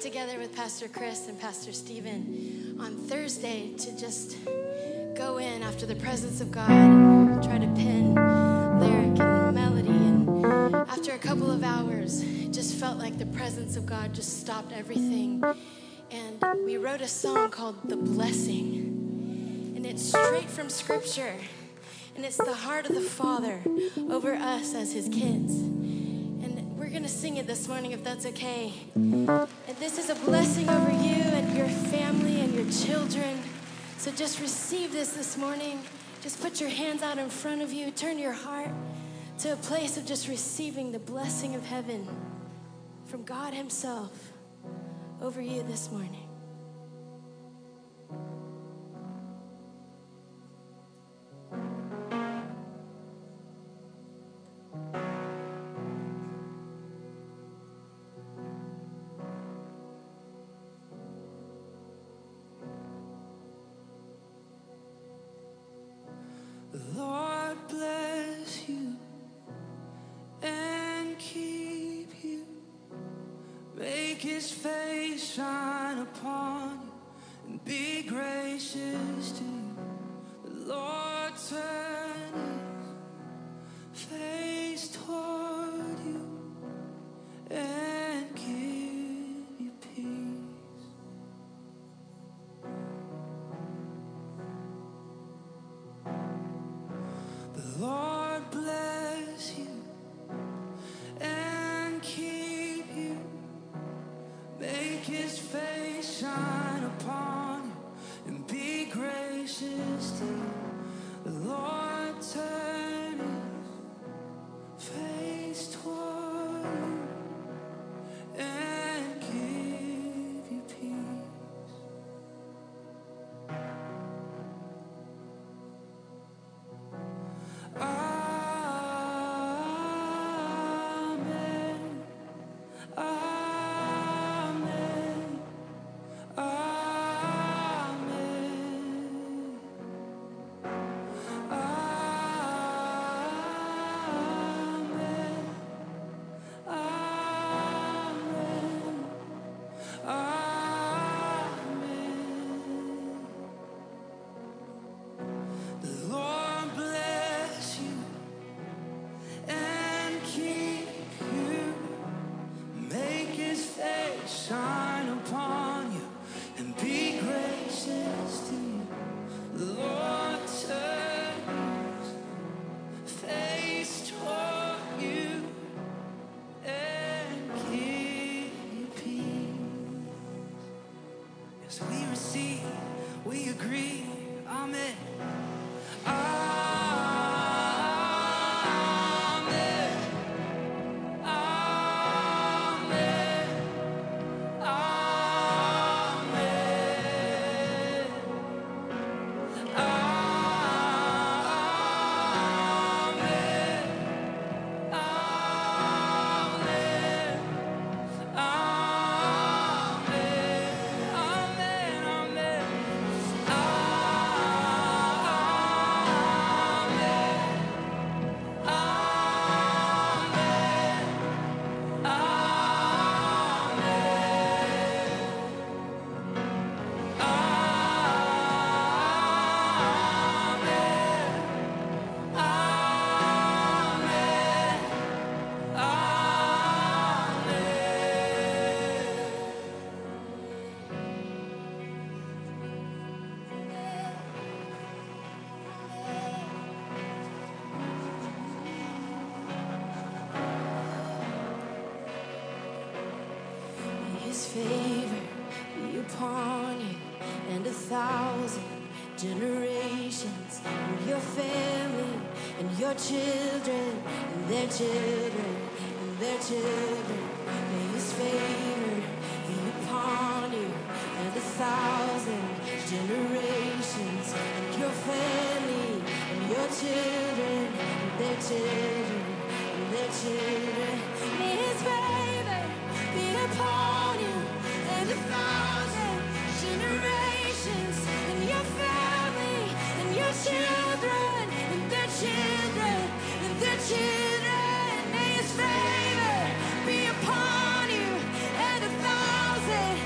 together with Pastor Chris and Pastor Stephen on Thursday to just go in after the presence of God and try to pin lyric and melody. And after a couple of hours, it just felt like the presence of God just stopped everything. And we wrote a song called The Blessing. And it's straight from Scripture. And it's the heart of the Father over us as his kids. And we're going to sing it this morning if that's okay. And this is a blessing over you and your family and your children. So just receive this morning. Just put your hands out in front of you. Turn your heart to a place of just receiving the blessing of heaven from God himself over you this morning. Lord bless you and keep you. Make his face shine upon you and be gracious to you. The Lord turn his face toward you and give you peace. The Lord bless you and keep you. Make his face shine upon you and be gracious to you. The Lord turn his face toward you and give you peace. Amen. Amen. Amen. Amen. Amen. Amen. The Lord bless you and keep you. Make his face shine upon you and be gracious to you. The Lord turn his face toward you and give you peace. Yes, we receive, we agree. Amen. Amen. Amen. Amen. Amen. Amen. His favor be upon you and 1,000 generations, and your family and your children and their children and their children. May his favor be upon you and 1,000 generations, and your family and your children and their children and their children. May his favor be upon you and 1,000 generations, and your family and your children and their children and their children. May his favor be upon you and 1,000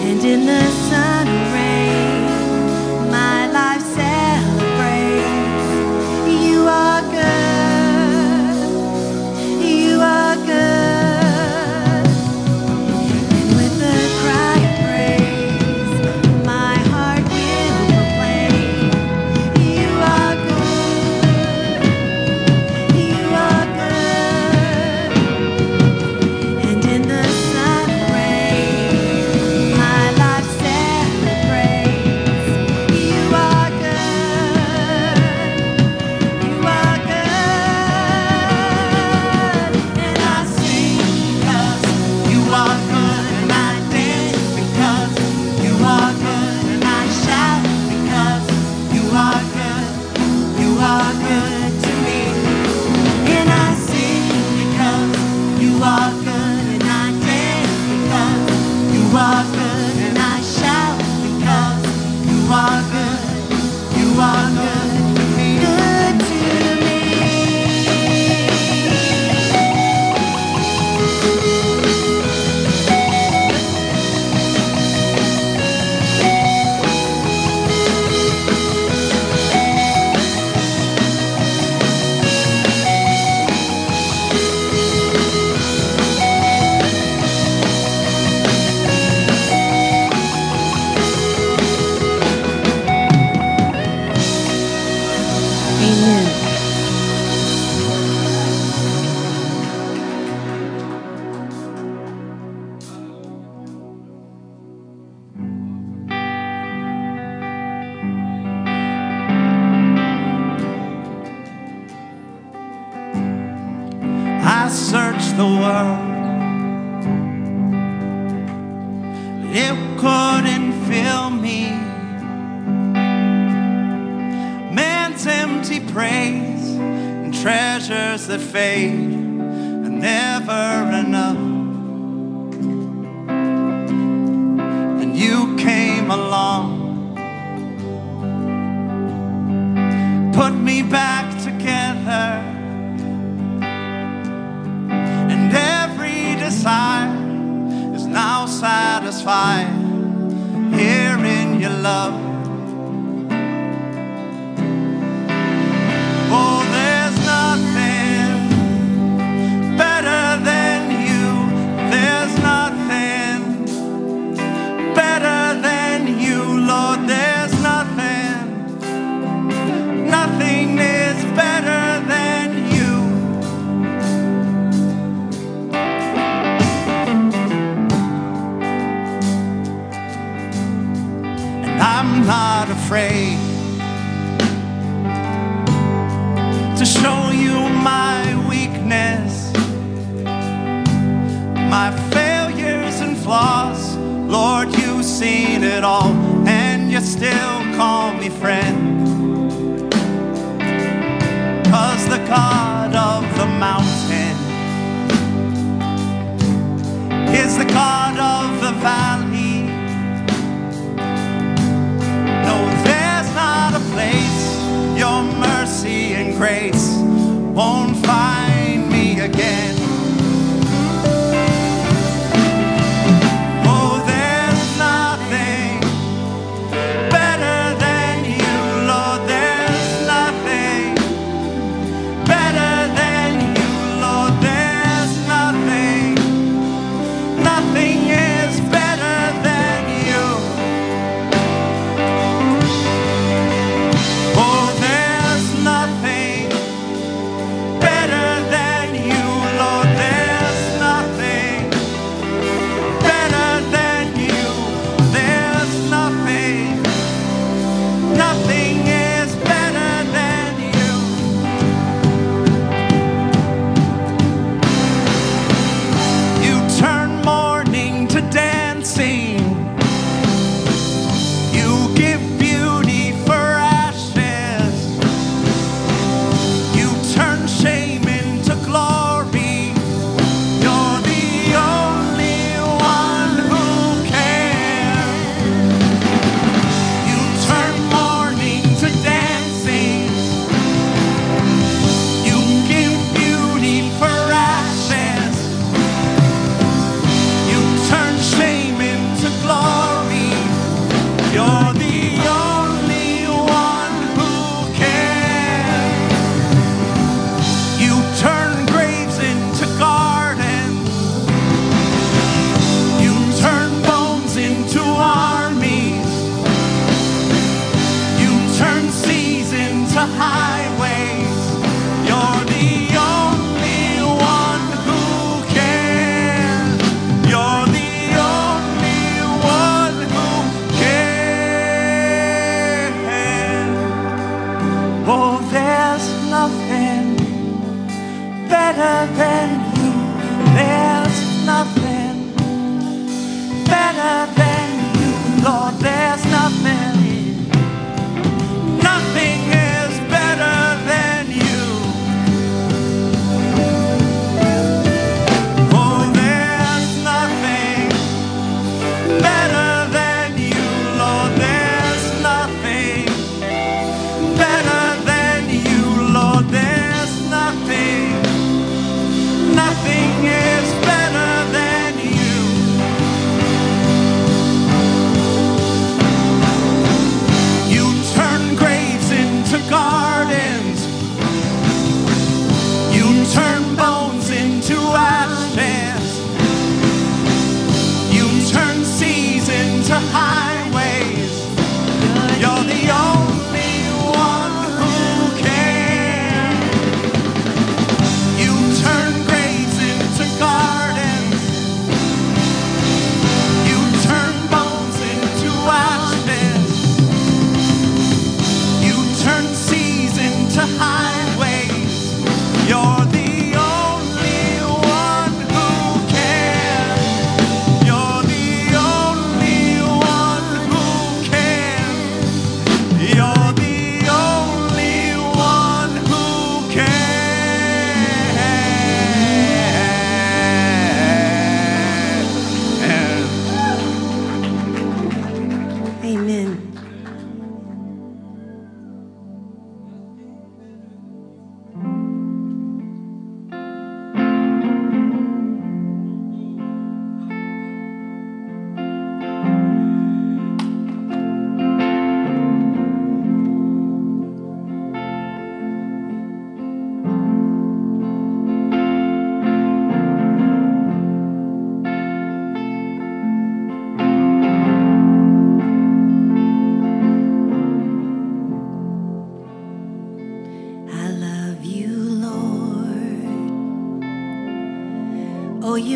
And in the sun and rain, my life celebrates. You are good. You are good. And with a cry of praise, my heart will proclaim. You are good. You are good. And in the sun and rain, my life celebrates. You are good. You are good. And I sing because you are good, and I dance because you are good, and I shout because you are good. You are good to me. And I sing because you are good, and I dance because you are good, and I shout because you are good. You are good to me. Good to me. Amen. I searched the world, it couldn't fill me. Man's empty praise and treasures that fade are never enough. And you came along, put me back together. And every desire is now satisfied here in your love. Oh, there's nothing better than you. There's nothing better than you, Lord. There's nothing, nothing is better than you. I'm not afraid to show you my weakness, my failures and flaws. Lord, you've seen it all, and you still call me friend. 'Cause the God of the mountain is the God of the valley. No, there's not a place your mercy and grace won't find me again. Oh, there's nothing better than you, Lord. There's nothing better than you, Lord. There's nothing, nothing is better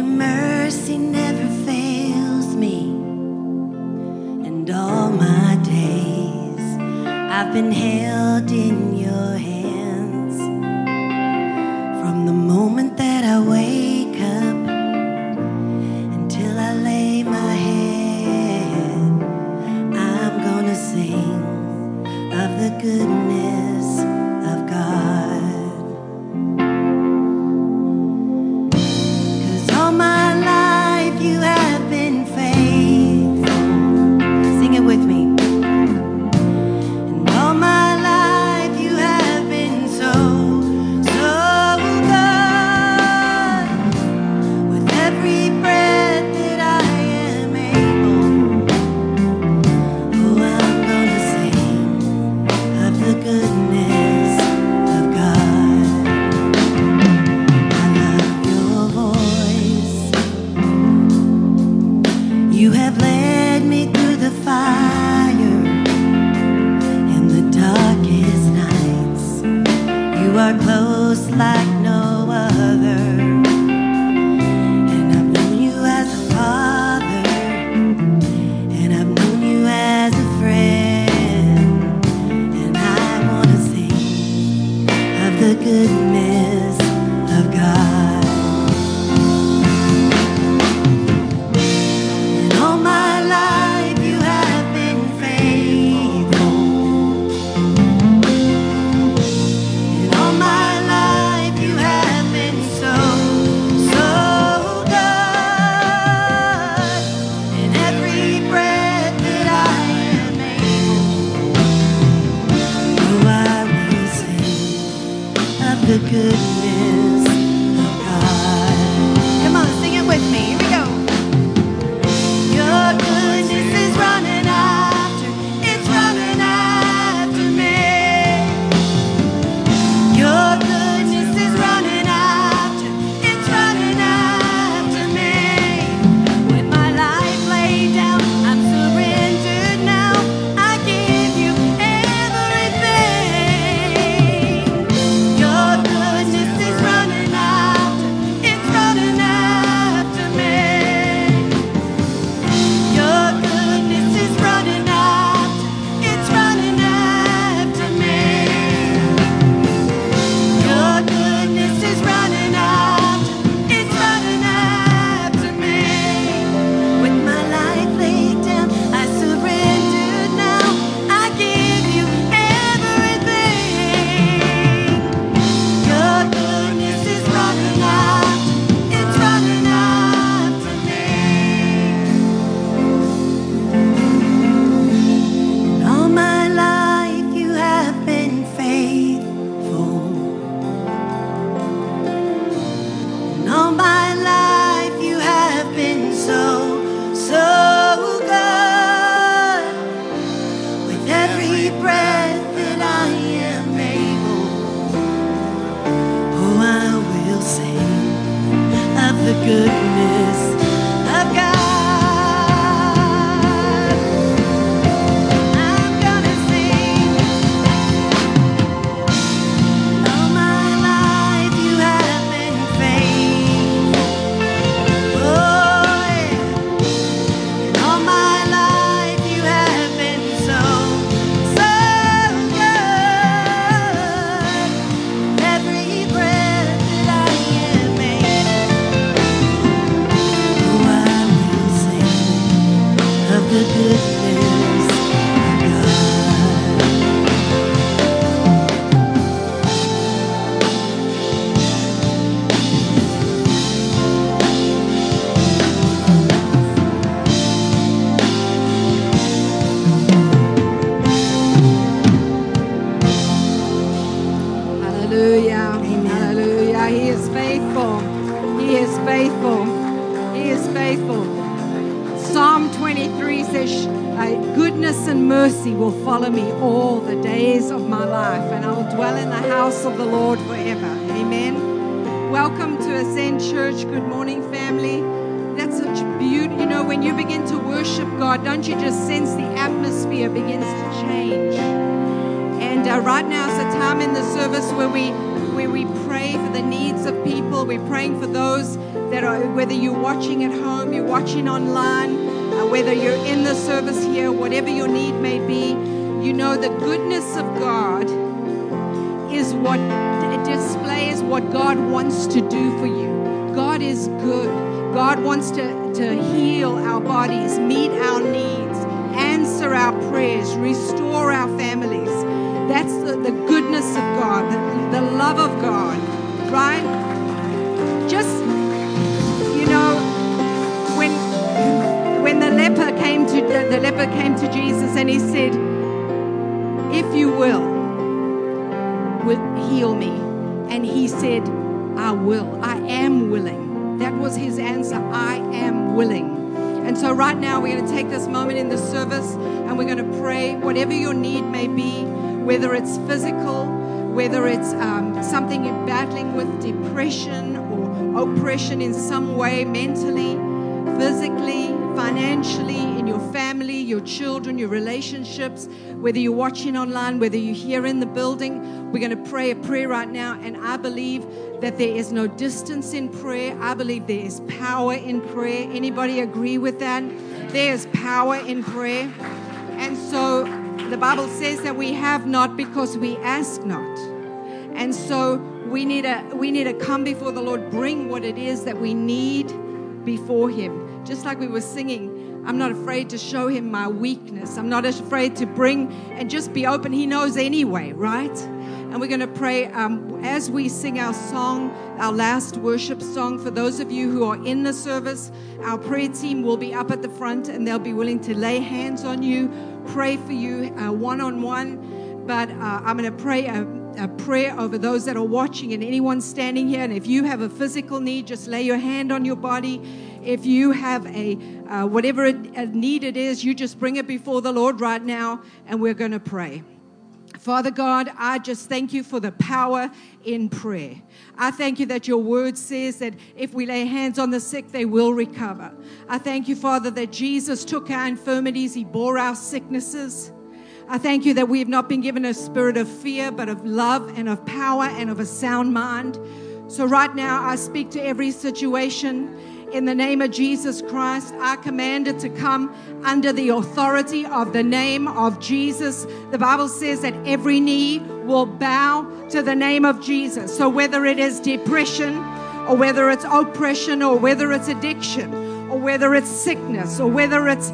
mercy never fails me, and all my days I've been held in your hands. From the moment that I wake up until I lay my head, I'm gonna sing of the goodness of God. 'Cause all my life you have been faithful. Sing it with me. And all my life you have been so, so good. With every breath that I am able, oh, I'm gonna sing of the goodness of God. I love your voice. You have led me through the fire in the darkest nights. You are close like no other. And I've known you as a father, and I've known you as a friend. And I want to sing of the goodness of God. And all my life you have been faithful. And all my life you have been so, so good. And every breath that I am able, oh, I will sing of the goodness of God. Come on, sing it with me. Here we go. Your goodness is running after, it's running after me. Your goodness is running after, it's running after me. With my life laid down, I'm surrendered now. I give you everything. Your goodness is running after, it's running after me. Your goodness is running after, it's running after me. Your goodness is running after, it's running after me. With my life laid down, I surrender now. I give you everything. Your goodness is running after, it's running after me. And all my life you have been faithful. And all my life you have been so, so good. With every breath that I am able, oh, I will sing of the goodness of God. I'm gonna sing. All my life you have been faithful. Oh, yeah. And all my life you have been so, so good. Every breath that I am able, oh, I will sing of the goodness of God. Hallelujah. Hallelujah. He is faithful. He is faithful. He is faithful. Psalm 23 says, goodness and mercy will follow me all the days of my life, and I will dwell in the house of the Lord forever. Amen. Welcome to Ascend Church. Good morning, family. That's such beauty. You know, when you begin to worship God, don't you just sense the atmosphere begins to change? And right now is a time in the service where we where we pray for the needs of people. We're praying for those that are, whether you're watching at home, you're watching online, whether you're in the service here, whatever your need may be, you know the goodness of God is what displays what God wants to do for you. God is good. God wants to heal our bodies, meet our needs, answer our prayers, restore our families. That's the goodness of God, the love of God, right? Just, you know, when the leper came to Jesus and he said, "If you will heal me," and he said, "I will. I am willing." That was his answer. I am willing. And so right now we're going to take this moment in the service and we're going to pray whatever your need may be, whether it's physical, whether it's something you're battling with, depression or oppression in some way, mentally, physically, financially, in your family, your children, your relationships, whether you're watching online, whether you're here in the building. We're going to pray a prayer right now, and I believe that there is no distance in prayer. I believe there is power in prayer. Anybody agree with that? There is power in prayer. And so the Bible says that we have not because we ask not. And so we need to come before the Lord, bring what it is that we need before Him. Just like we were singing, I'm not afraid to show Him my weakness. I'm not afraid to bring and just be open. He knows anyway, right? And we're going to pray as we sing our song, our last worship song. For those of you who are in the service, our prayer team will be up at the front and they'll be willing to lay hands on you, pray for you one-on-one. But I'm going to pray a prayer over those that are watching and anyone standing here. And if you have a physical need, just lay your hand on your body. If you have whatever a need it is, you just bring it before the Lord right now, and we're going to pray. Father God, I just thank you for the power in prayer. I thank you that your word says that if we lay hands on the sick, they will recover. I thank you, Father, that Jesus took our infirmities. He bore our sicknesses. I thank you that we have not been given a spirit of fear, but of love and of power and of a sound mind. So right now, I speak to every situation. In the name of Jesus Christ, I command it to come under the authority of the name of Jesus. The Bible says that every knee will bow to the name of Jesus. So whether it is depression, or whether it's oppression, or whether it's addiction, or whether it's sickness, or whether it's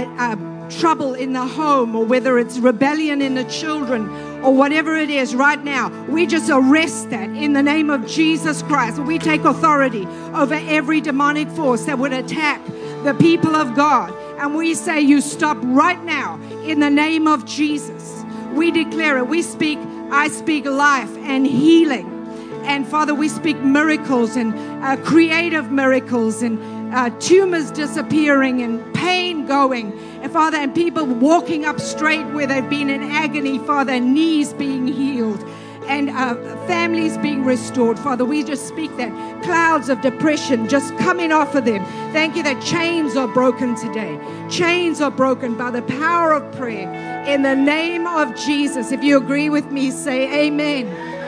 trouble in the home, or whether it's rebellion in the children, or whatever it is right now, we just arrest that in the name of Jesus Christ. We take authority over every demonic force that would attack the people of God. And we say, you stop right now in the name of Jesus. We declare it. I speak life and healing. And Father, we speak miracles and creative miracles and tumors disappearing and pain going. And Father, and people walking up straight where they've been in agony, Father, knees being healed and families being restored. Father, we just speak that clouds of depression just coming off of them. Thank you that chains are broken today. Chains are broken by the power of prayer in the name of Jesus. If you agree with me, say amen.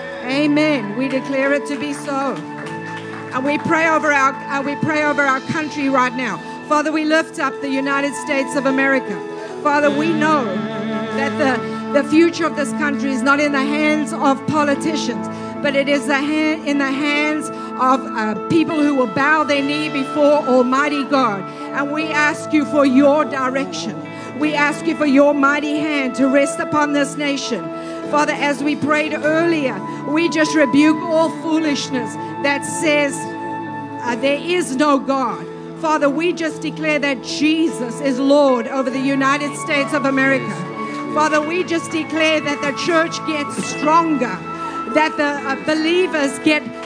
Amen. We declare it to be so. And we pray over our country right now. Father, we lift up the United States of America. Father, we know that the future of this country is not in the hands of politicians, but it is in the hands of people who will bow their knee before Almighty God. And we ask you for your direction. We ask you for your mighty hand to rest upon this nation. Father, as we prayed earlier, we just rebuke all foolishness that says there is no God. Father, we just declare that Jesus is Lord over the United States of America. Father, we just declare that the church gets stronger, that the believers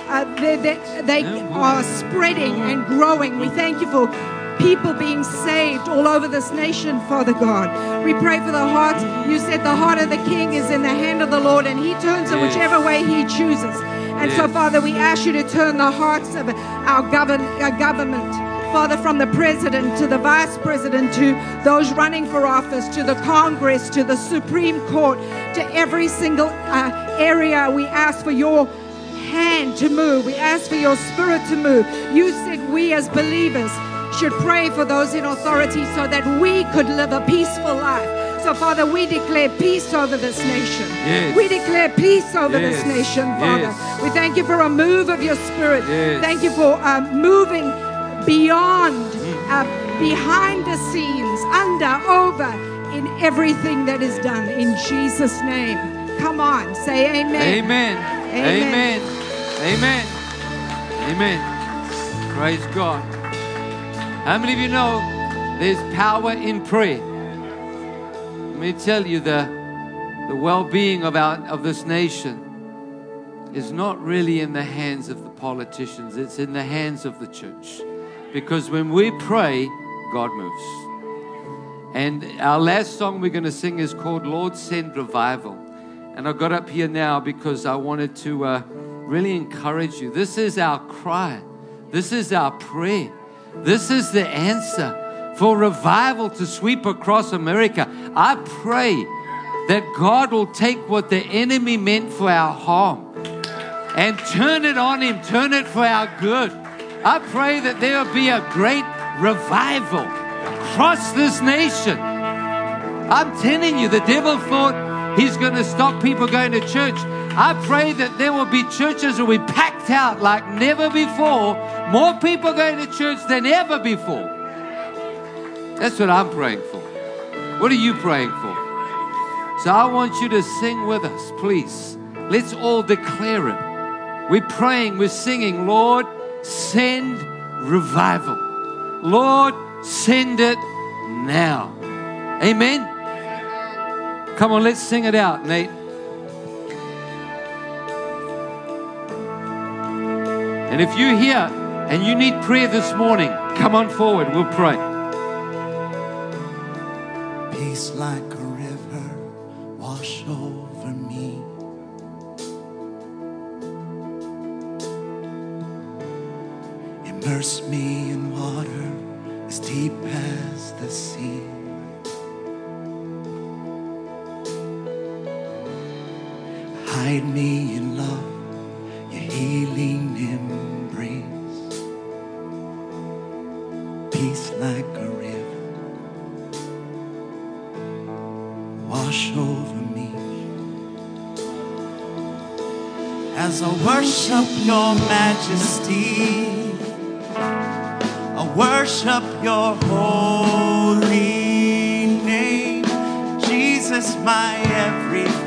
they are spreading and growing. We thank you for people being saved all over this nation, Father God. We pray for the heart. You said the heart of the king is in the hand of the Lord, and he turns it whichever way he chooses. And so, Father, we ask you to turn the hearts of our government, Father, from the president to the vice president to those running for office, to the Congress, to the Supreme Court, to every single area. We ask for your hand to move. We ask for your Spirit to move. You said we as believers should pray for those in authority so that we could live a peaceful life. So, Father, we declare peace over this nation. Yes. We declare peace over Yes. this nation, Father. Yes. We thank you for a move of your Spirit. Yes. Thank you for moving beyond, behind the scenes, under, over, in everything that is done. In Jesus' name. Come on, say amen. Amen. Amen. Amen. Amen. Amen. Praise God. How many of you know there's power in prayer? Let me tell you, the well-being of this nation is not really in the hands of the politicians. It's in the hands of the church. Because when we pray, God moves. And our last song we're going to sing is called Lord Send Revival. And I got up here now because I wanted to really encourage you. This is our cry. This is our prayer. This is the answer for revival to sweep across America. I pray that God will take what the enemy meant for our harm and turn it on Him, turn it for our good. I pray that there will be a great revival across this nation. I'm telling you, the devil thought he's going to stop people going to church. I pray that there will be churches that will be packed out like never before. More people going to church than ever before. That's what I'm praying for. What are you praying for? So I want you to sing with us, please. Let's all declare it. We're praying, we're singing, Lord, send revival. Lord, send it now. Amen? Come on, let's sing it out, Nate. And if you're here and you need prayer this morning, come on forward, we'll pray. Peace like a river wash over me. Immerse me in water as deep as the sea. Hide me in love, your healing embrace. Peace like a river wash over me. As I worship your majesty, I worship your holy name. Jesus, my everything.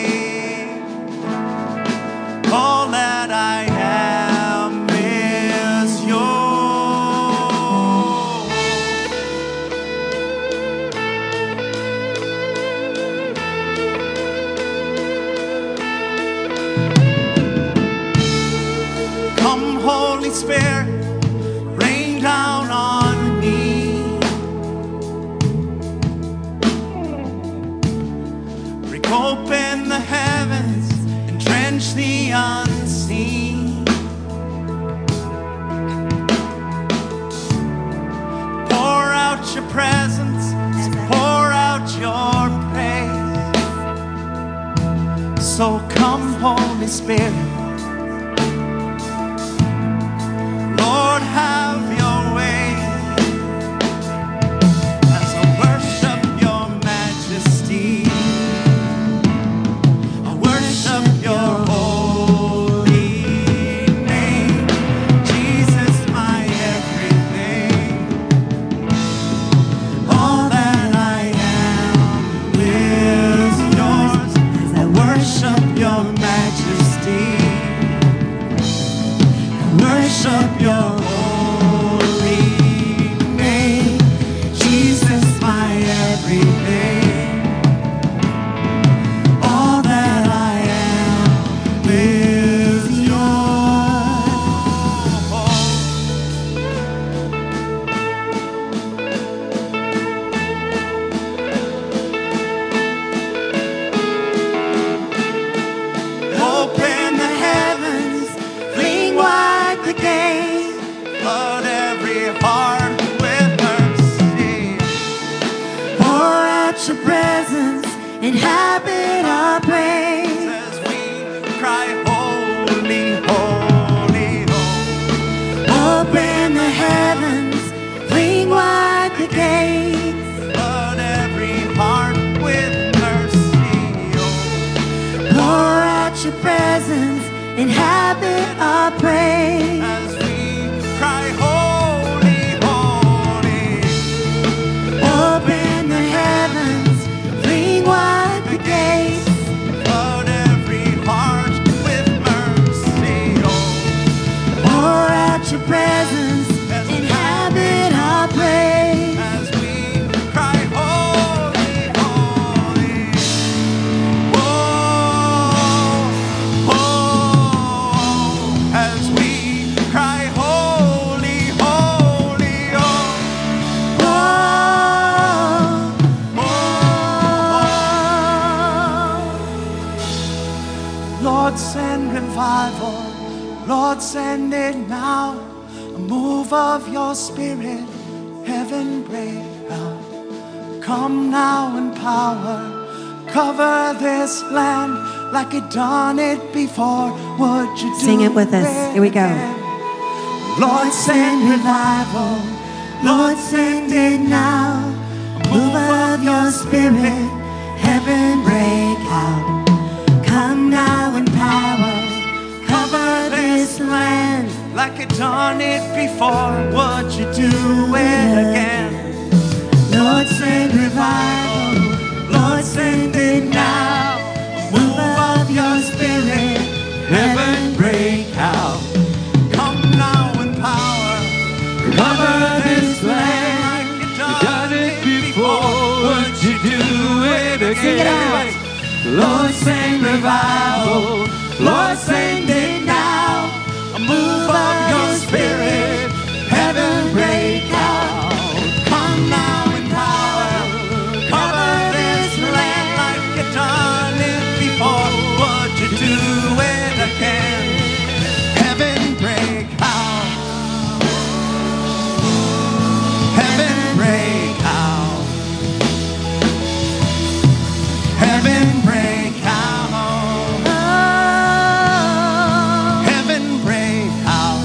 All that I am is yours. Come, Holy Spirit, rain down on me. Break open the heavens and drench the unseen. Pour out your presence, pour out your praise. So come, Holy Spirit. Lord, have your way as I worship your majesty. I worship your holy name. Jesus, my everything. All that I am is yours. I worship your majesty. Worship your holy name. Jesus, my everything. All that I am is yours. Open the heavens, fling wide the gate, flood every heart with mercy. Pour out your presence, inhabit our praise. As we cry, holy, holy. inhabit our praise. as we cry, holy, holy. Open the heavens, fling wide the gates. Flood every heart with mercy, oh. Pour out your presence, inhabit our praise. As we cry, holy, holy. Oh, oh, as we cry, holy, holy, oh. Lord, send revival. Lord, send it now. A move of your spirit, heaven break out. Come now in power. Cover this land like you done it before. Would you do Sing it with us. Here we go. again? Lord, send revival. Lord, send it now. A move of your spirit, heaven break out. Come now in power, cover this land. Like you done it before, would you do it again? Lord, send revival. Lord, send it now. Move of your spirit, heaven break out. Come now in power, Cover this land. like you You've done it before. Would you do it Sing it out. again? Lord, send revival. Lord, send it now. A move of your spirit, heaven break out. Come now in power, cover this land like you done it before. Would you do it again? Heaven break out. Heaven break out. Heaven break out. Heaven break out.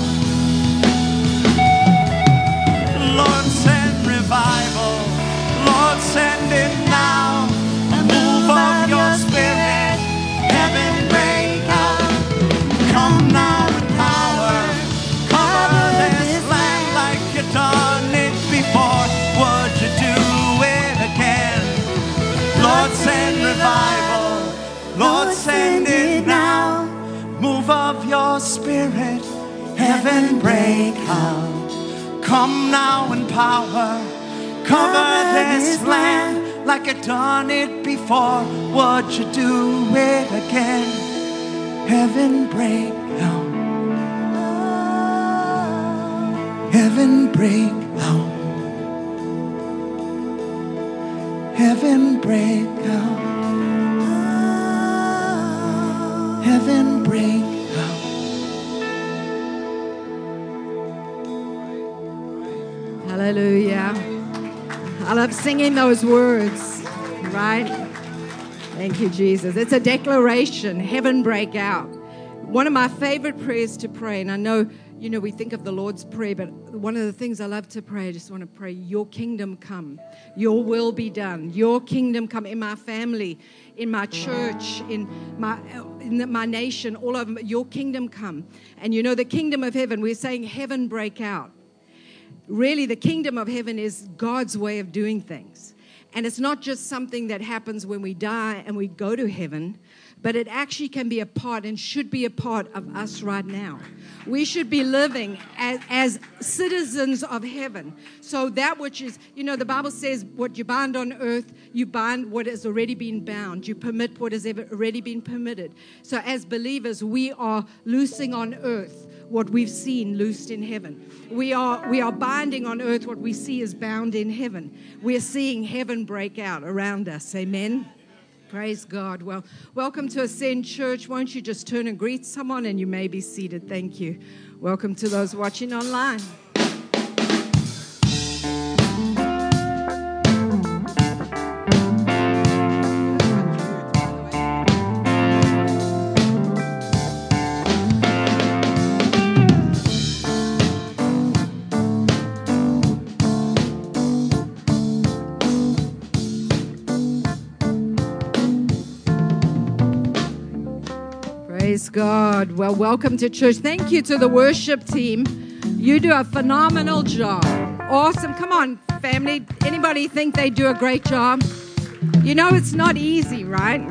Lord, send revival. Lord, send it now. A move of your spirit. Heaven break out. Come now in power. Cover this land like you done it before. Would you do it again? Lord, send revival. Lord, send it now. Move of your spirit. Heaven break out. Come now in power. Cover this land like you done it before. Would you do it again? Heaven break out. Heaven break out. Heaven break out. Heaven break out. Hallelujah. I love singing those words, right? Thank you, Jesus. It's a declaration. Heaven break out. One of my favorite prayers to pray, and I know, we think of the Lord's Prayer, but one of the things I love to pray, I just want to pray, your kingdom come, your will be done, your kingdom come in my family, in my church, in my nation, all over, your kingdom come. And the kingdom of heaven, we're saying heaven break out. Really, the kingdom of heaven is God's way of doing things. And it's not just something that happens when we die and we go to heaven, but it actually can be a part and should be a part of us right now. We should be living as citizens of heaven. So that which is, the Bible says, what you bind on earth, you bind what has already been bound. You permit what has already been permitted. So as believers, we are loosing on earth what we've seen loosed in heaven. We are binding on earth what we see is bound in heaven. We're seeing heaven break out around us. Amen. Praise God. Well, welcome to Ascend Church. Won't you just turn and greet someone, and you may be seated. Thank you. Welcome to those watching online. Praise God. Well, welcome to church. Thank you to the worship team. You do a phenomenal job. Awesome. Come on, family. Anybody think they do a great job? You know it's not easy, right?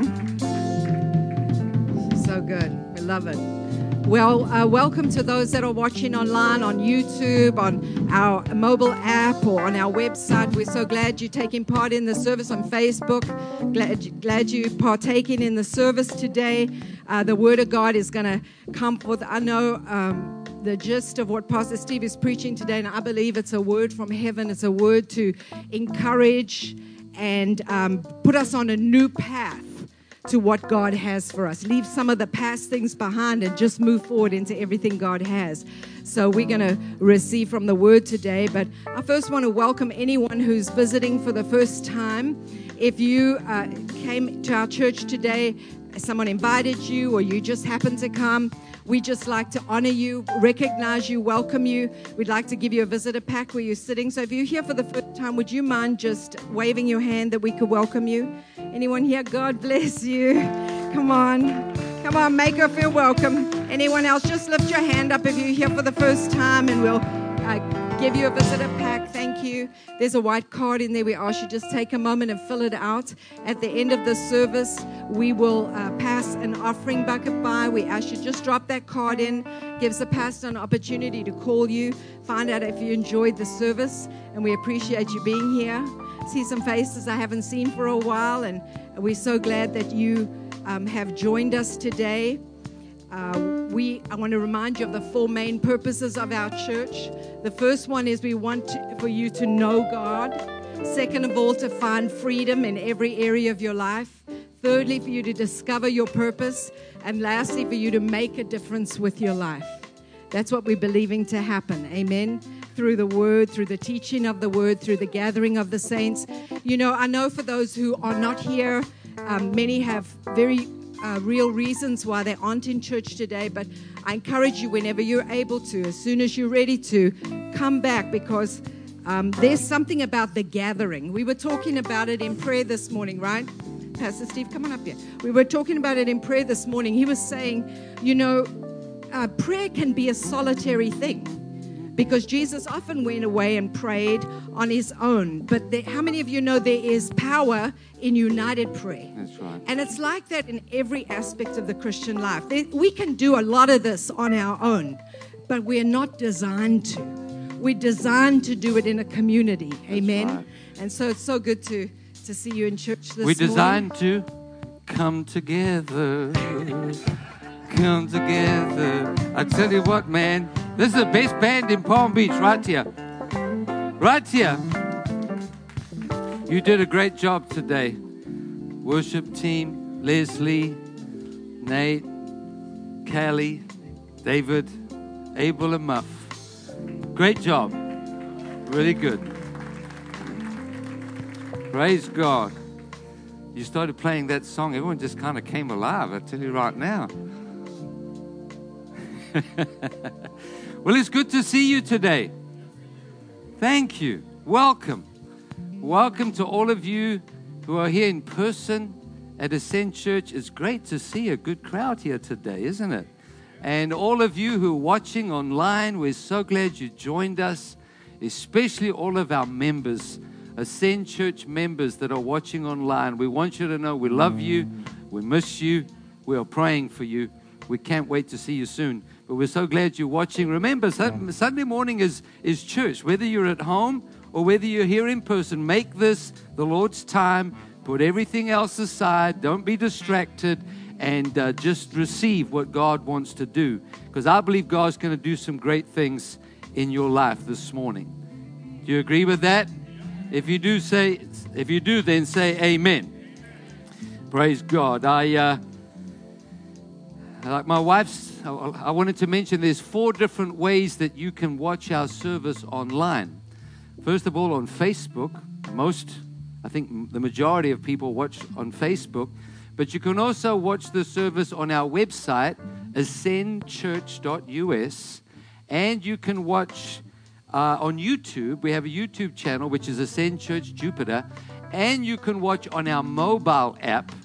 So good. We love it. Well, welcome to those that are watching online on YouTube, on our mobile app, or on our website. We're so glad you're taking part in the service on Facebook. Glad you're partaking in the service today. The Word of God is going to come forth. I know the gist of what Pastor Steve is preaching today, and I believe it's a word from heaven. It's a word to encourage and put us on a new path to what God has for us. Leave some of the past things behind and just move forward into everything God has. So we're going to receive from the Word today. But I first want to welcome anyone who's visiting for the first time. If you came to our church today, someone invited you, or you just happened to come, we just like to honor you, recognize you, welcome you. We'd like to give you a visitor pack where you're sitting. So if you're here for the first time, would you mind just waving your hand that we could welcome you? Anyone here? God bless you. Come on. Come on, make her feel welcome. Anyone else? Just lift your hand up if you're here for the first time, and we'll give you a visitor pack. Thank you. There's a white card in there. We ask you just take a moment and fill it out. At the end of the service, we will pass an offering bucket by. We ask you just drop that card in. Gives the pastor an opportunity to call you, find out if you enjoyed the service, and we appreciate you being here. See some faces I haven't seen for a while, and we're so glad that you have joined us today. I want to remind you of the four main purposes of our church. The first one is we want for you to know God. Second of all, to find freedom in every area of your life. Thirdly, for you to discover your purpose. And lastly, for you to make a difference with your life. That's what we're believing to happen. Amen. Through the Word, through the teaching of the Word, through the gathering of the saints. You know, I know for those who are not here, many have very real reasons why they aren't in church today, but I encourage you whenever you're able to, as soon as you're ready to, come back, because there's something about the gathering. We were talking about it in prayer this morning, right? Pastor Steve, come on up here. We were talking about it in prayer this morning. He was saying, you know, prayer can be a solitary thing, because Jesus often went away and prayed on his own. But how many of you know there is power in united prayer? That's right. And it's like that in every aspect of the Christian life. We can do a lot of this on our own, but we're not designed to. We're designed to do it in a community. Amen. Right. And so it's so good to see you in church this morning. We're designed to come together. Come together. I tell you what, man. This is the best band in Palm Beach, right here. Right here. You did a great job today. Worship team, Leslie, Nate, Kelly, David, Abel, and Muff. Great job. Really good. Praise God. You started playing that song. Everyone just kind of came alive, I tell you right now. Well, it's good to see you today. Thank you. Welcome. Welcome to all of you who are here in person at Ascend Church. It's great to see a good crowd here today, isn't it? And all of you who are watching online, we're so glad you joined us, especially all of our members, Ascend Church members that are watching online. We want you to know we love you, we miss you, we are praying for you. We can't wait to see you soon. But we're so glad you're watching. Remember, Sunday morning is church. Whether you're at home or whether you're here in person, make this the Lord's time. Put everything else aside. Don't be distracted. And just receive what God wants to do. Because I believe God's going to do some great things in your life this morning. Do you agree with that? If you do, then say amen. Praise God. Like my wife's, I wanted to mention there's 4 different ways that you can watch our service online. First of all, on Facebook. I think the majority of people watch on Facebook. But you can also watch the service on our website, ascendchurch.us. And you can watch on YouTube. We have a YouTube channel, which is Ascend Church Jupiter. And you can watch on our mobile app.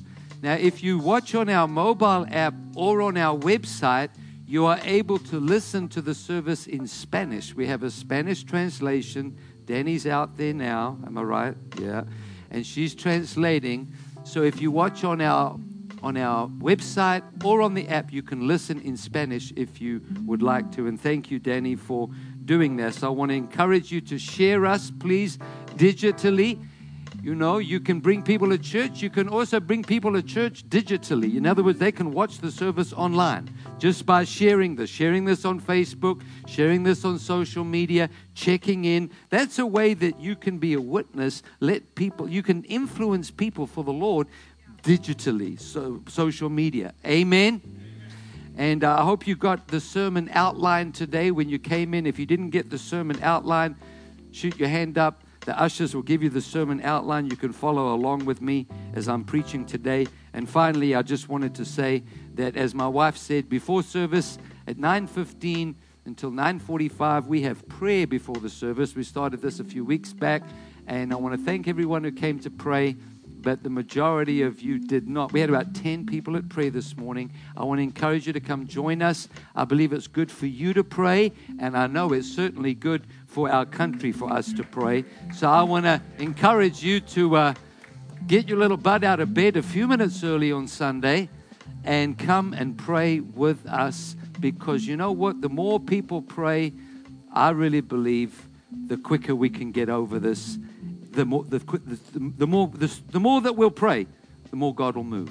Now, if you watch on our mobile app or on our website, you are able to listen to the service in Spanish. We have a Spanish translation. Danny's out there now. Am I right? Yeah. And she's translating. So if you watch on our website or on the app, you can listen in Spanish if you would like to. And thank you, Danny, for doing this. I want to encourage you to share us, please, digitally. You know, you can bring people to church. You can also bring people to church digitally. In other words, they can watch the service online just by sharing this on Facebook, sharing this on social media, checking in. That's a way that you can be a witness. You can influence people for the Lord digitally, so social media. Amen. And I hope you got the sermon outline today when you came in. If you didn't get the sermon outline, shoot your hand up. The ushers will give you the sermon outline. You can follow along with me as I'm preaching today. And finally, I just wanted to say that, as my wife said, before service at 9:15 until 9:45, we have prayer before the service. We started this a few weeks back, and I want to thank everyone who came to pray, but the majority of you did not. We had about 10 people at prayer this morning. I want to encourage you to come join us. I believe it's good for you to pray, and I know it's certainly good for our country for us to pray. So I want to encourage you to get your little butt out of bed a few minutes early on Sunday and come and pray with us, because you know what? The more people pray, I really believe the quicker we can get over this. The more that we'll pray, the more God will move.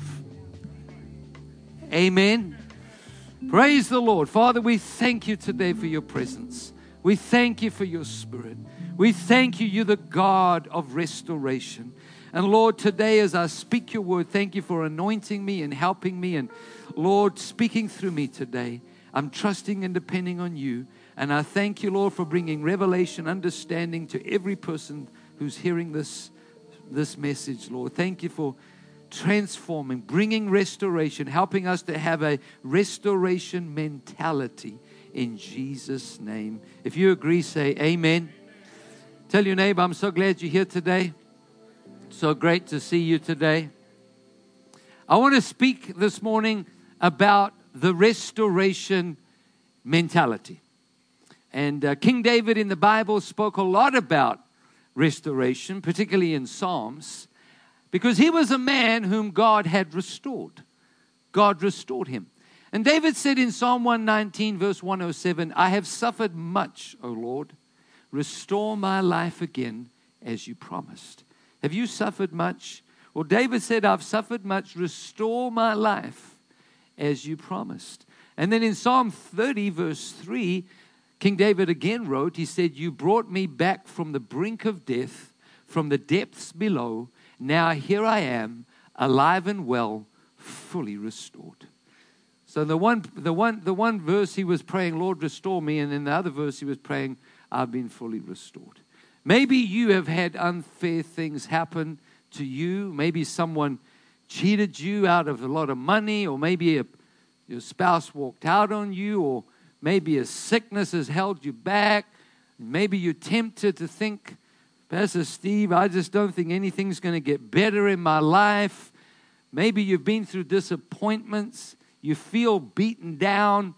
Amen. Praise the Lord. Father, we thank you today for your presence. We thank you for your Spirit. We thank you, you're the God of restoration. And Lord, today as I speak your word, thank you for anointing me and helping me. And Lord, speaking through me today, I'm trusting and depending on you. And I thank you, Lord, for bringing revelation, understanding to every person who's hearing this message, Lord. Thank you for transforming, bringing restoration, helping us to have a restoration mentality in Jesus' name. If you agree, say amen. Tell your neighbor, I'm so glad you're here today. So great to see you today. I want to speak this morning about the restoration mentality. And King David in the Bible spoke a lot about restoration, particularly in Psalms, because he was a man whom God had restored. God restored him. And David said in Psalm 119, verse 107, I have suffered much, O Lord. Restore my life again as you promised. Have you suffered much? Well, David said, I've suffered much. Restore my life as you promised. And then in Psalm 30, verse 3, King David again wrote, he said, you brought me back from the brink of death, from the depths below. Now here I am, alive and well, fully restored. So the one verse he was praying, Lord, restore me. And in the other verse he was praying, I've been fully restored. Maybe you have had unfair things happen to you. Maybe someone cheated you out of a lot of money, or maybe your spouse walked out on you, or maybe a sickness has held you back. Maybe you're tempted to think, Pastor Steve, I just don't think anything's going to get better in my life. Maybe you've been through disappointments. You feel beaten down.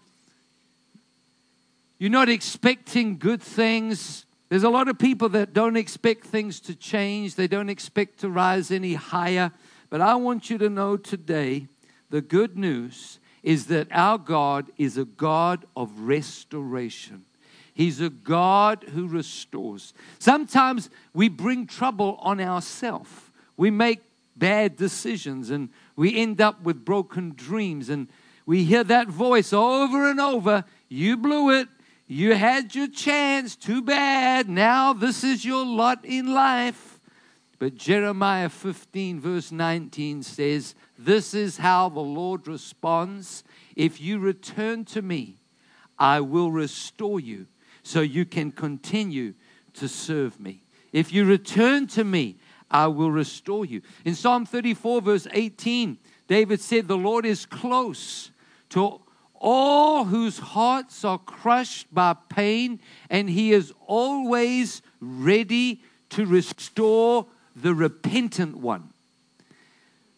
You're not expecting good things. There's a lot of people that don't expect things to change. They don't expect to rise any higher. But I want you to know today, the good news is that our God is a God of restoration. He's a God who restores. Sometimes we bring trouble on ourselves. We make bad decisions and we end up with broken dreams, and we hear that voice over and over. You blew it. You had your chance. Too bad. Now this is your lot in life. But Jeremiah 15 verse 19 says, this is how the Lord responds. If you return to me, I will restore you so you can continue to serve me. If you return to me, I will restore you. In Psalm 34 verse 18, David said, the Lord is close to all whose hearts are crushed by pain, and he is always ready to restore the repentant one.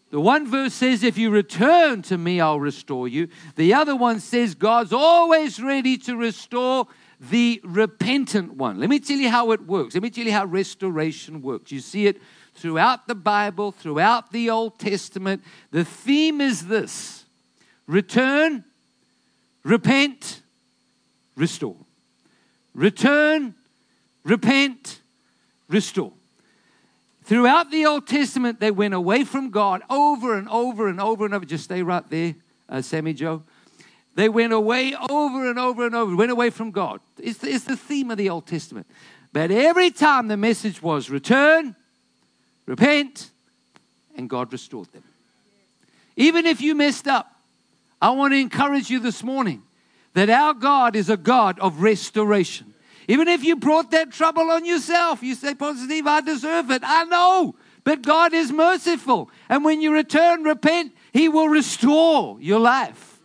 The one verse says, if you return to me, I'll restore you. The other one says, God's always ready to restore the repentant one. Let me tell you how it works. Let me tell you how restoration works. You see it throughout the Bible, throughout the Old Testament. The theme is this: return, repent, restore. Return, repent, restore. Throughout the Old Testament, they went away from God over and over and over and over. Just stay right there, Sammy Joe. They went away over and over and over, went away from God. It's the theme of the Old Testament. But every time the message was return, repent, and God restored them. Even if you messed up, I want to encourage you this morning that our God is a God of restoration. Even if you brought that trouble on yourself, you say, Pastor Steve, I deserve it. I know, but God is merciful. And when you return, repent, He will restore your life.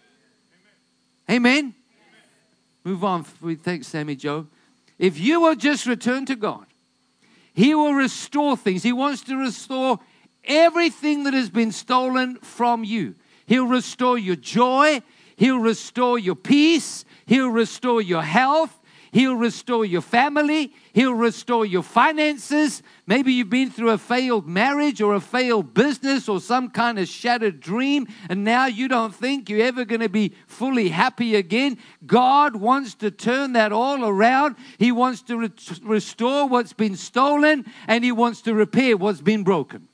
Amen. Move on. Thanks, Sammy Joe. If you will just return to God, He will restore things. He wants to restore everything that has been stolen from you. He'll restore your joy. He'll restore your peace. He'll restore your health. He'll restore your family. He'll restore your finances. Maybe you've been through a failed marriage or a failed business or some kind of shattered dream, and now you don't think you're ever going to be fully happy again. God wants to turn that all around. He wants to restore what's been stolen, and He wants to repair what's been broken.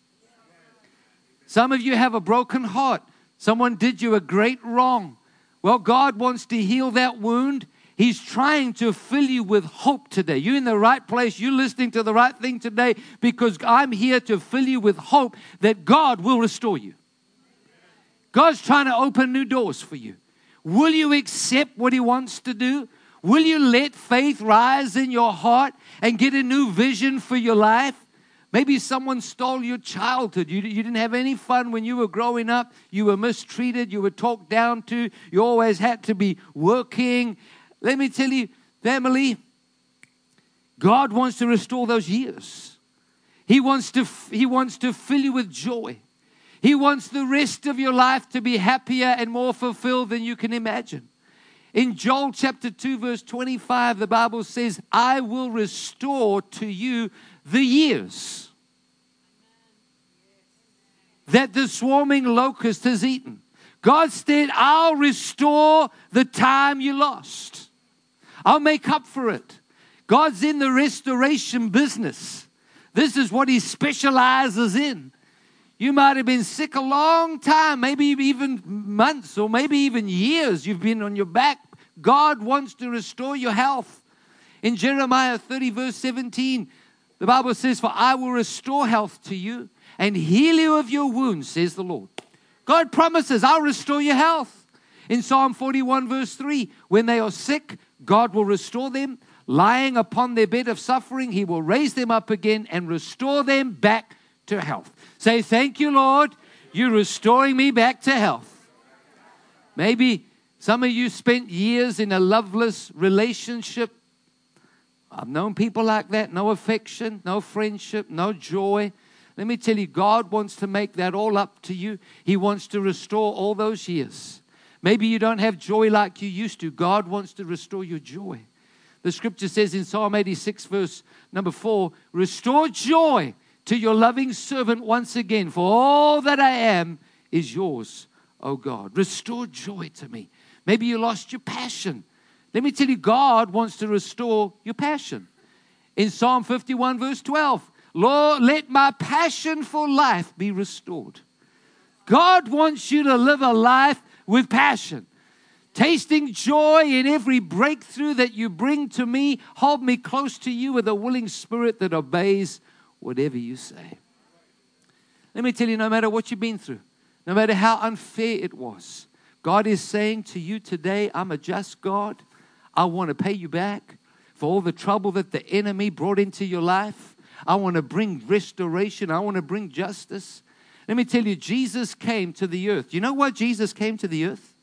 Some of you have a broken heart. Someone did you a great wrong. Well, God wants to heal that wound. He's trying to fill you with hope today. You're in the right place. You're listening to the right thing today because I'm here to fill you with hope that God will restore you. God's trying to open new doors for you. Will you accept what He wants to do? Will you let faith rise in your heart and get a new vision for your life? Maybe someone stole your childhood. You didn't have any fun when you were growing up. You were mistreated. You were talked down to. You always had to be working. Let me tell you, family, God wants to restore those years. He wants to fill you with joy. He wants the rest of your life to be happier and more fulfilled than you can imagine. In Joel chapter 2, verse 25, the Bible says, I will restore to you the years that the swarming locust has eaten. God said, I'll restore the time you lost. I'll make up for it. God's in the restoration business. This is what He specializes in. You might have been sick a long time, maybe even months or maybe even years. You've been on your back. God wants to restore your health. In Jeremiah 30 verse 17, the Bible says, for I will restore health to you and heal you of your wounds, says the Lord. God promises, I'll restore your health. In Psalm 41 verse 3, when they are sick, God will restore them. Lying upon their bed of suffering, He will raise them up again and restore them back to health. Say, thank you, Lord. You're restoring me back to health. Maybe some of you spent years in a loveless relationship. I've known people like that. No affection, no friendship, no joy. Let me tell you, God wants to make that all up to you. He wants to restore all those years. Maybe you don't have joy like you used to. God wants to restore your joy. The scripture says in Psalm 86 verse number 4, restore joy to your loving servant once again, for all that I am is yours, O God. Restore joy to me. Maybe you lost your passion. Let me tell you, God wants to restore your passion. In Psalm 51 verse 12, Lord, let my passion for life be restored. God wants you to live a life with passion. Tasting joy in every breakthrough that you bring to me. Hold me close to you with a willing spirit that obeys whatever you say. Let me tell you, no matter what you've been through, no matter how unfair it was, God is saying to you today, I'm a just God. I want to pay you back for all the trouble that the enemy brought into your life. I want to bring restoration. I want to bring justice. Let me tell you, Jesus came to the earth. You know why Jesus came to the earth?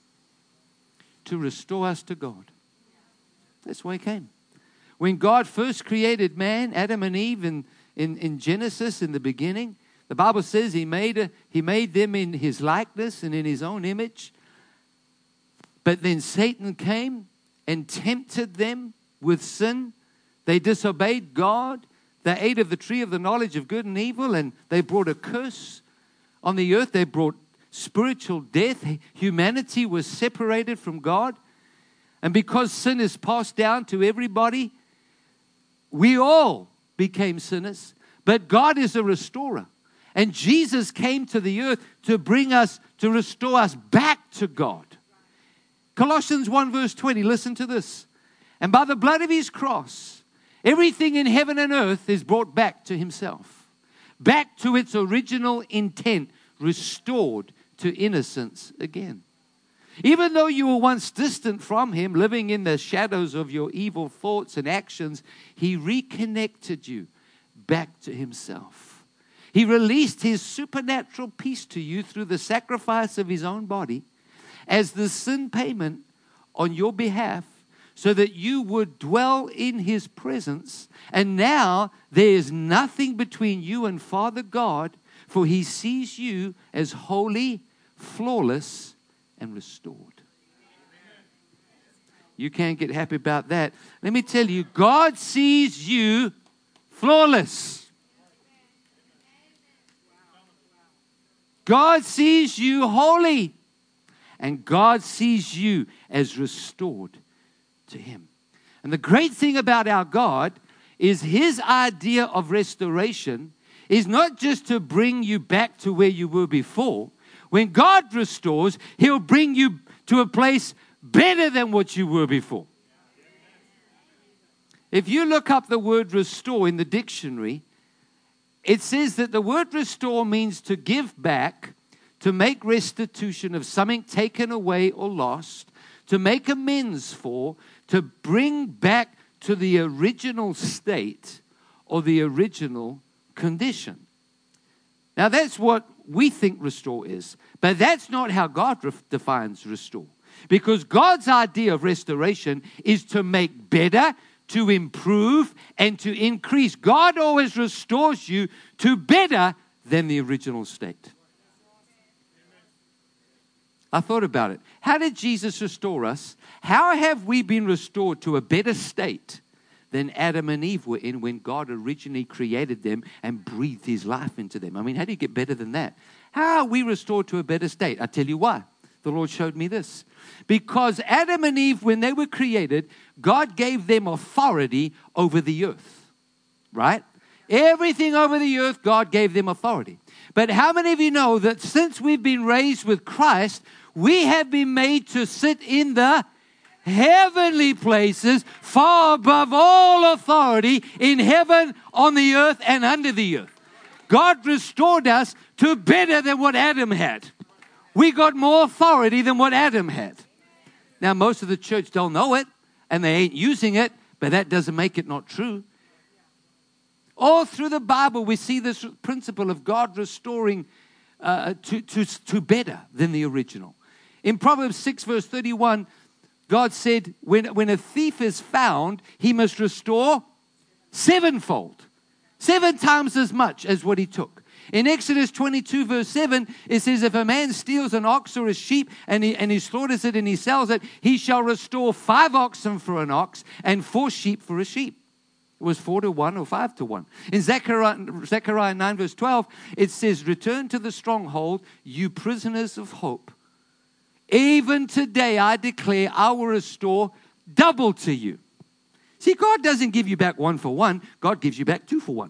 To restore us to God. That's why He came. When God first created man, Adam and Eve, in Genesis, in the beginning, The Bible says He made them in His likeness and in His own image. But then Satan came and tempted them with sin. They disobeyed God. They ate of the tree of the knowledge of good and evil, and they brought a curse on the earth. They brought spiritual death. Humanity was separated from God. And because sin is passed down to everybody, we all became sinners. But God is a restorer. And Jesus came to the earth to restore us back to God. Colossians 1 verse 20, listen to this. And by the blood of His cross, everything in heaven and earth is brought back to Himself. Back to its original intent, restored to innocence again. Even though you were once distant from Him, living in the shadows of your evil thoughts and actions, He reconnected you back to Himself. He released His supernatural peace to you through the sacrifice of His own body as the sin payment on your behalf, so that you would dwell in His presence. And now there is nothing between you and Father God, for He sees you as holy, flawless, and restored. You can't get happy about that. Let me tell you, God sees you flawless. God sees you holy. And God sees you as restored to Him. And the great thing about our God is His idea of restoration is not just to bring you back to where you were before. When God restores, He'll bring you to a place better than what you were before. If you look up the word restore in the dictionary, it says that the word restore means to give back, to make restitution of something taken away or lost, to make amends for, to bring back to the original state or the original condition. Now that's what we think restore is, but that's not how God defines restore. Because God's idea of restoration is to make better, to improve, and to increase. God always restores you to better than the original state. I thought about it. How did Jesus restore us? How have we been restored to a better state than Adam and Eve were in when God originally created them and breathed His life into them? I mean, how do you get better than that? How are we restored to a better state? I'll tell you why. The Lord showed me this. Because Adam and Eve, when they were created, God gave them authority over the earth. Right? Everything over the earth, God gave them authority. But how many of you know that since we've been raised with Christ, we have been made to sit in the heavenly places, far above all authority in heaven, on the earth, and under the earth. God restored us to better than what Adam had. We got more authority than what Adam had. Now, most of the church don't know it, and they ain't using it, but that doesn't make it not true. All through the Bible, we see this principle of God restoring to better than the original. In Proverbs 6 verse 31, God said, when a thief is found, he must restore sevenfold. 7 times as much as what he took. In Exodus 22 verse 7, it says, if a man steals an ox or a sheep and he slaughters it and he sells it, he shall restore 5 oxen for an ox and 4 sheep for a sheep. It was 4 to 1 or 5 to 1. In Zechariah 9 verse 12, it says, return to the stronghold, you prisoners of hope. Even today I declare I will restore double to you. See, God doesn't give you back 1 for 1. God gives you back 2 for 1.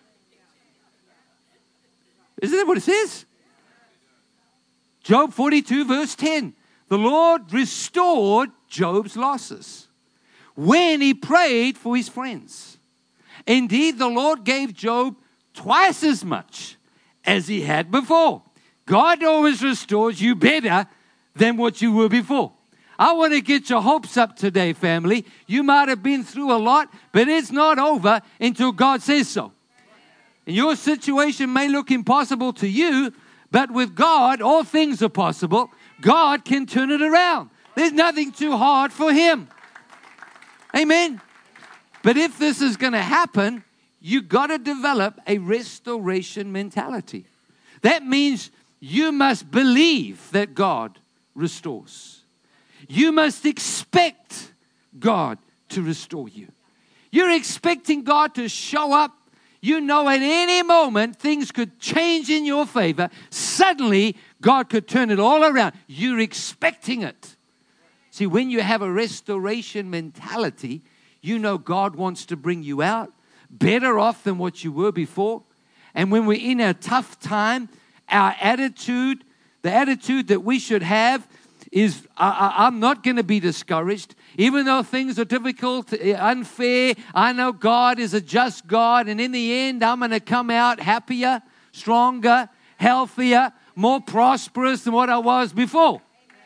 Isn't that what it says? Job 42 verse 10. The Lord restored Job's losses when he prayed for his friends. Indeed, the Lord gave Job twice as much as he had before. God always restores you better than what you were before. I want to get your hopes up today, family. You might have been through a lot, but it's not over until God says so. And your situation may look impossible to you, but with God, all things are possible. God can turn it around. There's nothing too hard for Him. Amen. But if this is going to happen, you got to develop a restoration mentality. That means you must believe that God restores. You must expect God to restore you. You're expecting God to show up. You know at any moment things could change in your favor. Suddenly, God could turn it all around. You're expecting it. See, when you have a restoration mentality, you know God wants to bring you out better off than what you were before. And when we're in a tough time, our attitude, the attitude that we should have is, I'm not going to be discouraged. Even though things are difficult, unfair, I know God is a just God. And in the end, I'm going to come out happier, stronger, healthier, more prosperous than what I was before.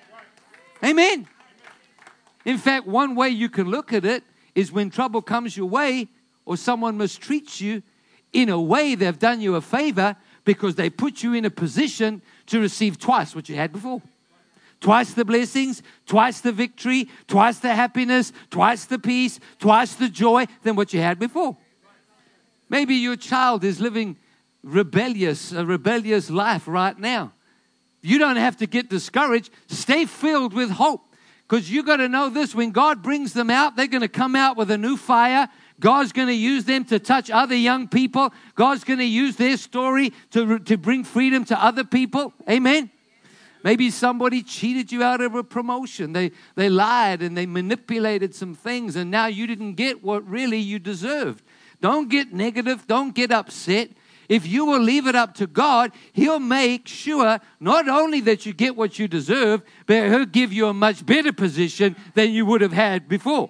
Amen. In fact, one way you can look at it is when trouble comes your way or someone mistreats you, in a way they've done you a favor because they put you in a position to receive twice what you had before. Twice the blessings, twice the victory, twice the happiness, twice the peace, twice the joy than what you had before. Maybe your child is living a rebellious life right now. You don't have to get discouraged. Stay filled with hope. Because you got to know this, when God brings them out, they're going to come out with a new fire. God's going to use them to touch other young people. God's going to use their story to bring freedom to other people. Amen. Maybe somebody cheated you out of a promotion. They lied and they manipulated some things, and now you didn't get what really you deserved. Don't get negative. Don't get upset. If you will leave it up to God, He'll make sure not only that you get what you deserve, but He'll give you a much better position than you would have had before.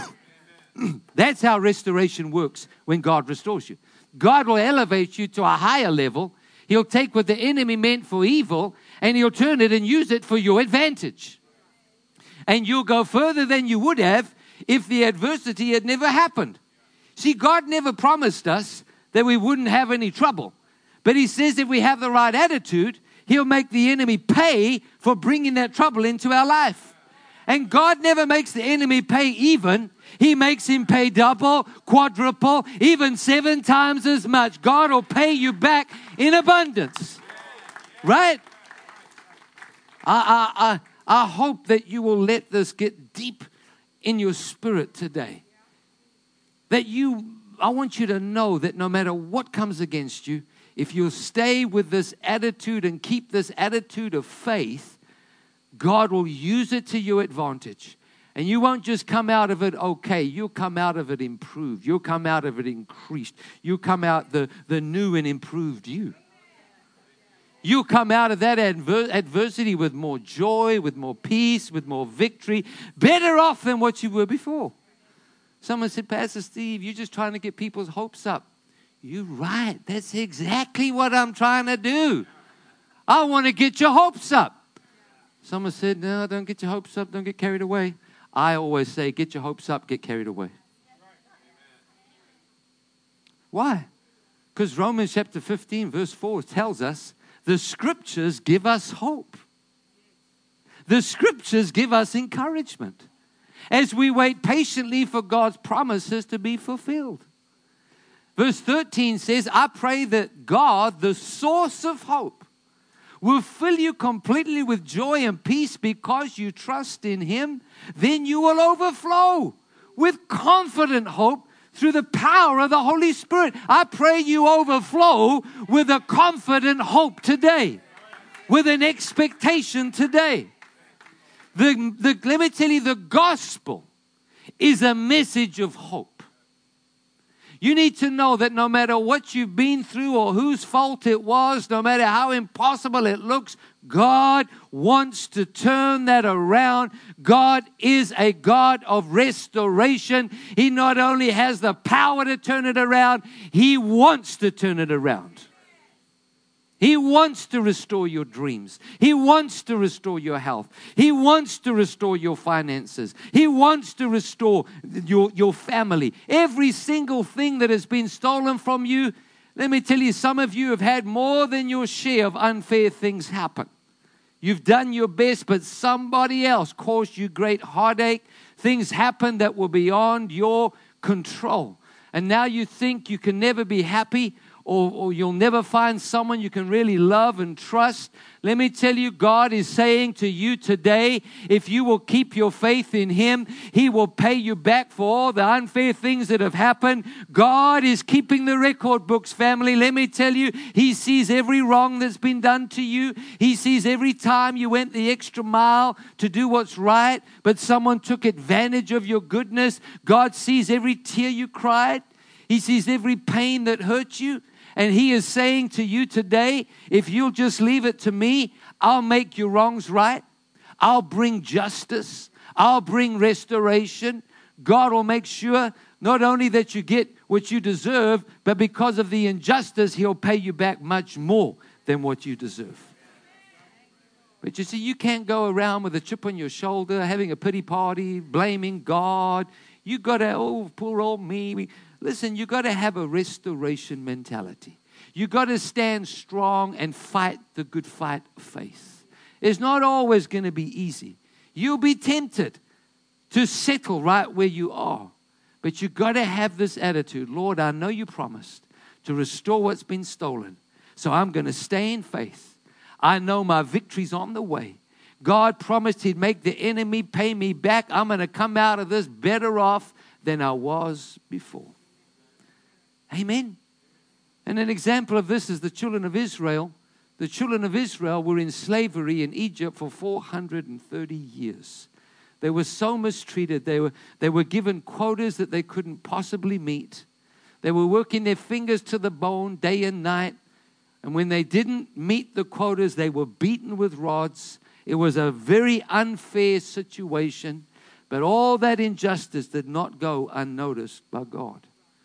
That's how restoration works when God restores you. God will elevate you to a higher level. He'll take what the enemy meant for evil and He'll turn it and use it for your advantage. And you'll go further than you would have if the adversity had never happened. See, God never promised us that we wouldn't have any trouble. But He says if we have the right attitude, He'll make the enemy pay for bringing that trouble into our life. And God never makes the enemy pay even. He makes him pay double, quadruple, even 7 times as much. God will pay you back in abundance. Right? I hope that you will let this get deep in your spirit today. I want you to know that no matter what comes against you, if you'll stay with this attitude and keep this attitude of faith, God will use it to your advantage. And you won't just come out of it okay. You'll come out of it improved. You'll come out of it increased. You'll come out the new and improved you. You'll come out of that adversity with more joy, with more peace, with more victory, better off than what you were before. Someone said, Pastor Steve, you're just trying to get people's hopes up. You're right. That's exactly what I'm trying to do. I want to get your hopes up. Someone said, no, don't get your hopes up. Don't get carried away. I always say, get your hopes up, get carried away. Why? Because Romans chapter 15, verse 4 tells us the Scriptures give us hope. The Scriptures give us encouragement as we wait patiently for God's promises to be fulfilled. Verse 13 says, I pray that God, the source of hope, will fill you completely with joy and peace because you trust in Him. Then you will overflow with confident hope through the power of the Holy Spirit. I pray you overflow with a confident hope today, with an expectation today. Let me tell you, the gospel is a message of hope. You need to know that no matter what you've been through or whose fault it was, no matter how impossible it looks, God wants to turn that around. God is a God of restoration. He not only has the power to turn it around, He wants to turn it around. He wants to restore your dreams. He wants to restore your health. He wants to restore your finances. He wants to restore your family. Every single thing that has been stolen from you, let me tell you, some of you have had more than your share of unfair things happen. You've done your best, but somebody else caused you great heartache. Things happened that were beyond your control. and now you think you can never be happy, or you'll never find someone you can really love and trust. Let me tell you, God is saying to you today, if you will keep your faith in Him, He will pay you back for all the unfair things that have happened. God is keeping the record books, family. Let me tell you, He sees every wrong that's been done to you. He sees every time you went the extra mile to do what's right, but someone took advantage of your goodness. God sees every tear you cried. He sees every pain that hurt you. And He is saying to you today, if you'll just leave it to me, I'll make your wrongs right. I'll bring justice. I'll bring restoration. God will make sure not only that you get what you deserve, but because of the injustice, He'll pay you back much more than what you deserve. But you see, you can't go around with a chip on your shoulder, having a pity party, blaming God. You got to, oh, poor old me. Listen, you got to have a restoration mentality. You got to stand strong and fight the good fight of faith. It's not always going to be easy. You'll be tempted to settle right where you are. But you got to have this attitude. Lord, I know you promised to restore what's been stolen. So I'm going to stay in faith. I know my victory's on the way. God promised He'd make the enemy pay me back. I'm going to come out of this better off than I was before. Amen. And an example of this is the children of Israel. The children of Israel were in slavery in Egypt for 430 years. They were so mistreated. They were given quotas that they couldn't possibly meet. They were working their fingers to the bone day and night. And when they didn't meet the quotas, they were beaten with rods. It was a very unfair situation. But all that injustice did not go unnoticed by God.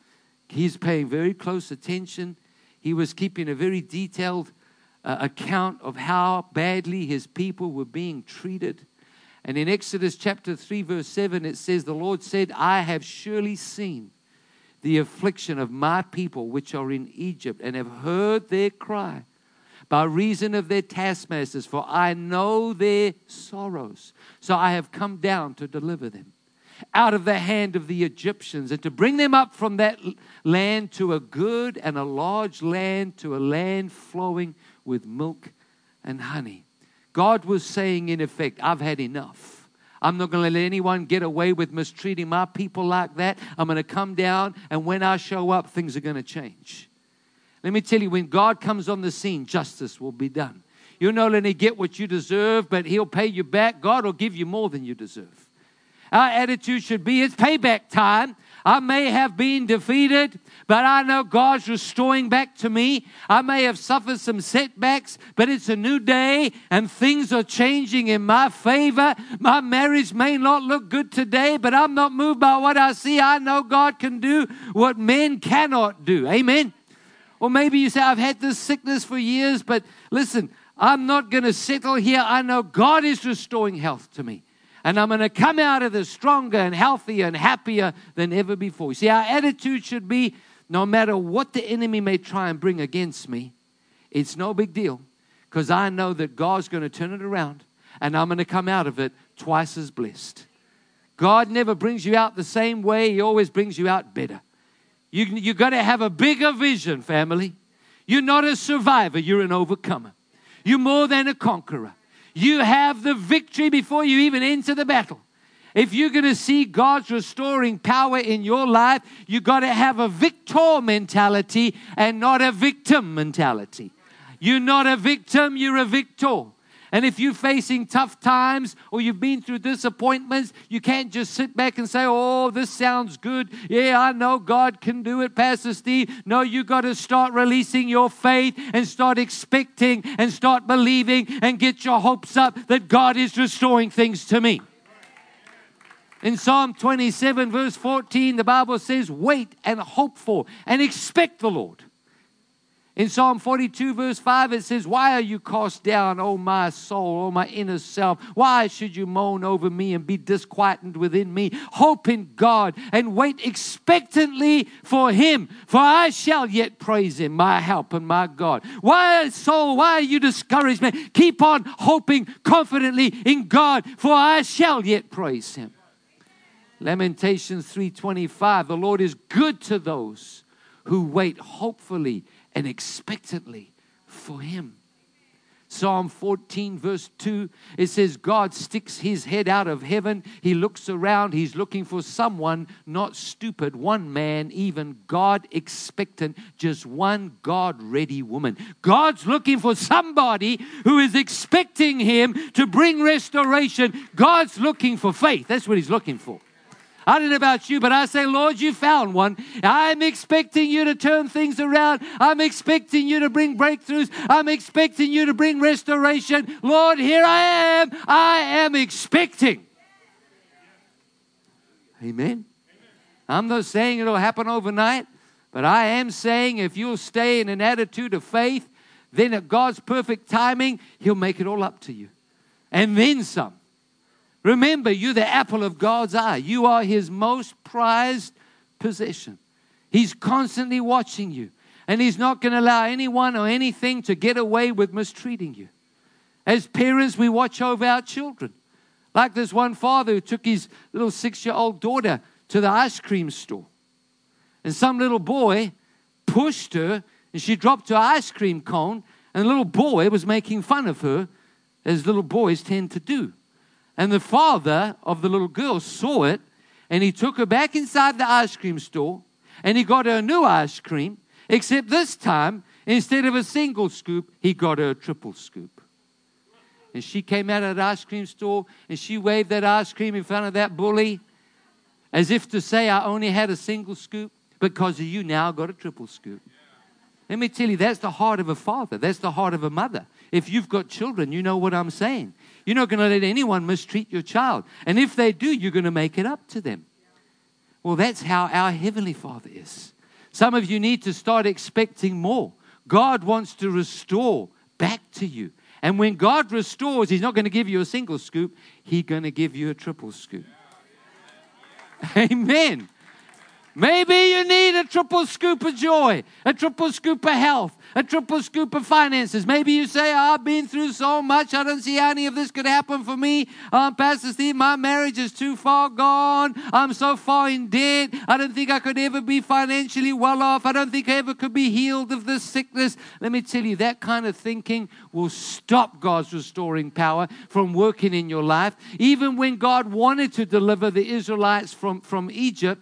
He's paying very close attention. He was keeping a very detailed account of how badly His people were being treated. And in Exodus chapter 3, verse 7, it says, the Lord said, I have surely seen the affliction of my people which are in Egypt, and have heard their cry by reason of their taskmasters, for I know their sorrows. So I have come down to deliver them out of the hand of the Egyptians, and to bring them up from that land to a good and a large land, to a land flowing with milk and honey. God was saying, in effect, I've had enough. I'm not going to let anyone get away with mistreating my people like that. I'm going to come down, and when I show up, things are going to change. Let me tell you, when God comes on the scene, justice will be done. You'll not only get what you deserve, but He'll pay you back. God will give you more than you deserve. Our attitude should be, it's payback time. I may have been defeated, but I know God's restoring back to me. I may have suffered some setbacks, but it's a new day and things are changing in my favor. My marriage may not look good today, but I'm not moved by what I see. I know God can do what men cannot do. Amen. Or maybe you say, I've had this sickness for years, but listen, I'm not going to settle here. I know God is restoring health to me. And I'm going to come out of this stronger and healthier and happier than ever before. You see, our attitude should be, no matter what the enemy may try and bring against me, it's no big deal. Because I know that God's going to turn it around. And I'm going to come out of it twice as blessed. God never brings you out the same way. He always brings you out better. You've got to have a bigger vision, family. You're not a survivor. You're an overcomer. You're more than a conqueror. You have the victory before you even enter the battle. If you're going to see God's restoring power in your life, you've got to have a victor mentality and not a victim mentality. You're not a victim, you're a victor. And if you're facing tough times or you've been through disappointments, you can't just sit back and say, oh, this sounds good. Yeah, I know God can do it, Pastor Steve. No, you got to start releasing your faith and start expecting and start believing and get your hopes up that God is restoring things to me. In Psalm 27, verse 14, the Bible says, wait and hope for and expect the Lord. In Psalm 42, verse 5, it says, why are you cast down, O my soul, O my inner self? Why should you moan over me and be disquieted within me? Hope in God and wait expectantly for Him, for I shall yet praise Him, my help and my God. Why, soul, why are you discouraged, man? Keep on hoping confidently in God, for I shall yet praise Him. Lamentations 3:25, the Lord is good to those who wait hopefully and expectantly for Him. Psalm 14 verse 2, it says, God sticks His head out of heaven. He looks around. He's looking for someone not stupid, one man, even God expectant, just one God-ready woman. God's looking for somebody who is expecting Him to bring restoration. God's looking for faith. That's what He's looking for. I don't know about you, but I say, Lord, you found one. I'm expecting you to turn things around. I'm expecting you to bring breakthroughs. I'm expecting you to bring restoration. Lord, here I am. I am expecting. Amen. I'm not saying it'll happen overnight, but I am saying if you'll stay in an attitude of faith, then at God's perfect timing, He'll make it all up to you. And then some. Remember, you're the apple of God's eye. You are His most prized possession. He's constantly watching you. And He's not going to allow anyone or anything to get away with mistreating you. As parents, we watch over our children. Like this one father who took his little 6-year-old daughter to the ice cream store. And some little boy pushed her and she dropped her ice cream cone. And the little boy was making fun of her, as little boys tend to do. And the father of the little girl saw it, and he took her back inside the ice cream store, and he got her a new ice cream, except this time, instead of a single scoop, he got her a triple scoop. And she came out of the ice cream store, and she waved that ice cream in front of that bully, as if to say, I only had a single scoop, because of you now I got a triple scoop. Let me tell you, that's the heart of a father. That's the heart of a mother. If you've got children, you know what I'm saying. You're not going to let anyone mistreat your child. And if they do, you're going to make it up to them. Well, that's how our Heavenly Father is. Some of you need to start expecting more. God wants to restore back to you. And when God restores, He's not going to give you a single scoop. He's going to give you a triple scoop. Amen. Maybe you need a triple scoop of joy, a triple scoop of health, a triple scoop of finances. Maybe you say, I've been through so much, I don't see how any of this could happen for me. Pastor Steve, my marriage is too far gone. I'm so far in debt. I don't think I could ever be financially well off. I don't think I ever could be healed of this sickness. Let me tell you, that kind of thinking will stop God's restoring power from working in your life. Even when God wanted to deliver the Israelites from Egypt,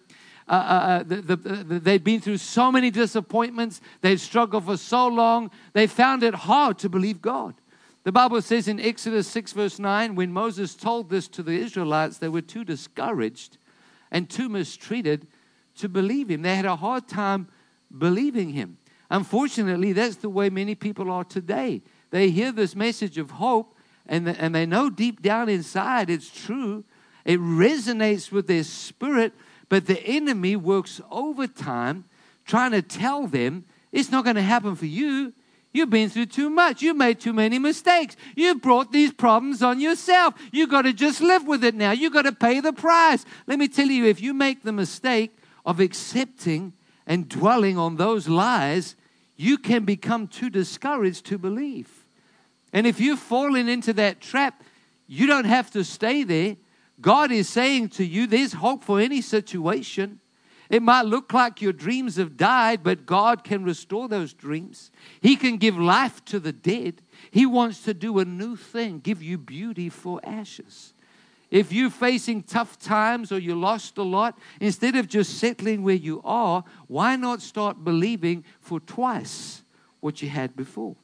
they'd been through so many disappointments. They'd struggled for so long. They found it hard to believe God. The Bible says in Exodus 6 verse 9, when Moses told this to the Israelites, they were too discouraged and too mistreated to believe Him. They had a hard time believing Him. Unfortunately, that's the way many people are today. They hear this message of hope and they know deep down inside it's true. It resonates with their spirit. But the enemy works overtime trying to tell them it's not going to happen for you. You've been through too much. You made too many mistakes. You brought these problems on yourself. You got to just live with it now. You got to pay the price. Let me tell you, if you make the mistake of accepting and dwelling on those lies, you can become too discouraged to believe. And if you've fallen into that trap, you don't have to stay there. God is saying to you, there's hope for any situation. It might look like your dreams have died, but God can restore those dreams. He can give life to the dead. He wants to do a new thing, give you beauty for ashes. If you're facing tough times or you lost a lot, instead of just settling where you are, why not start believing for twice what you had before?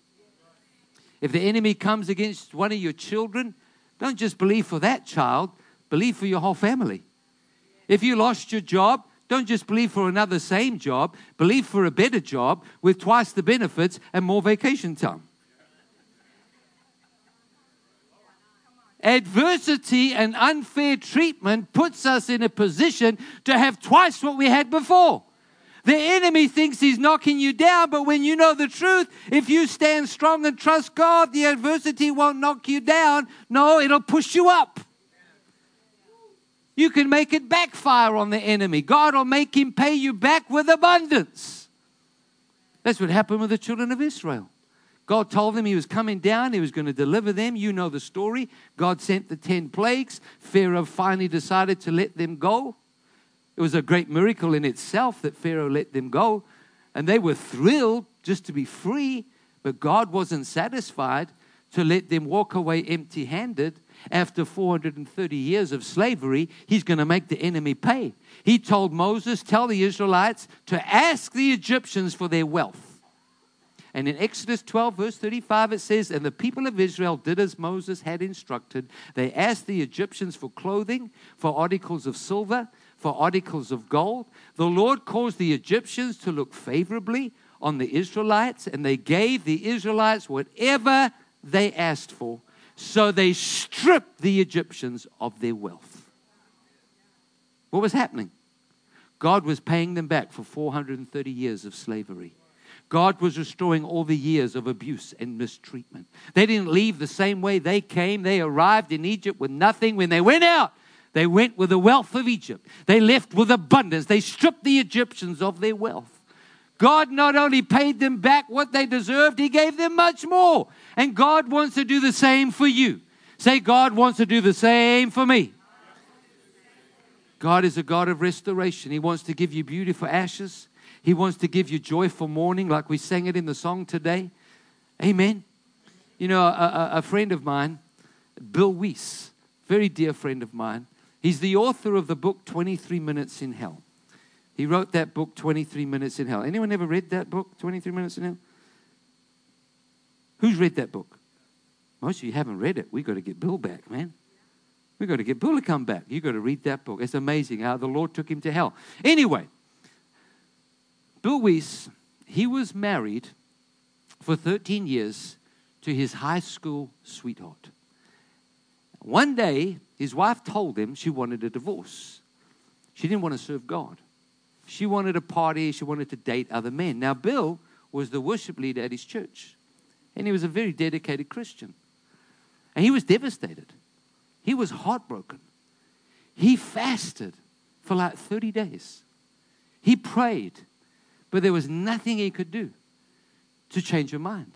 If the enemy comes against one of your children, don't just believe for that child. Believe for your whole family. If you lost your job, don't just believe for another same job. Believe for a better job with twice the benefits and more vacation time. Adversity and unfair treatment puts us in a position to have twice what we had before. The enemy thinks he's knocking you down, but when you know the truth, if you stand strong and trust God, the adversity won't knock you down. No, it'll push you up. You can make it backfire on the enemy. God will make him pay you back with abundance. That's what happened with the children of Israel. God told them He was coming down. He was going to deliver them. You know the story. God sent the 10 plagues. Pharaoh finally decided to let them go. It was a great miracle in itself that Pharaoh let them go. And they were thrilled just to be free. But God wasn't satisfied to let them walk away empty-handed. After 430 years of slavery, He's going to make the enemy pay. He told Moses, tell the Israelites to ask the Egyptians for their wealth. And in Exodus 12, verse 35, it says, and the people of Israel did as Moses had instructed. They asked the Egyptians for clothing, for articles of silver, for articles of gold. The Lord caused the Egyptians to look favorably on the Israelites, and they gave the Israelites whatever they asked for. So they stripped the Egyptians of their wealth. What was happening? God was paying them back for 430 years of slavery. God was restoring all the years of abuse and mistreatment. They didn't leave the same way they came. They arrived in Egypt with nothing. When they went out, they went with the wealth of Egypt. They left with abundance. They stripped the Egyptians of their wealth. God not only paid them back what they deserved, He gave them much more. And God wants to do the same for you. Say, God wants to do the same for me. God is a God of restoration. He wants to give you beauty for ashes. He wants to give you joy for mourning, like we sang it in the song today. Amen. You know, a friend of mine, Bill Weiss, very dear friend of mine, he's the author of the book 23 Minutes in Hell. He wrote that book, 23 Minutes in Hell. Anyone ever read that book, 23 Minutes in Hell? Who's read that book? Most of you haven't read it. We've got to get Bill back, man. We've got to get Bill to come back. You've got to read that book. It's amazing how the Lord took him to hell. Anyway, Bill Weiss, he was married for 13 years to his high school sweetheart. One day, his wife told him she wanted a divorce. She didn't want to serve God. She wanted to party. She wanted to date other men. Now, Bill was the worship leader at his church, and he was a very dedicated Christian. And he was devastated. He was heartbroken. He fasted for like 30 days. He prayed. But there was nothing he could do to change her mind.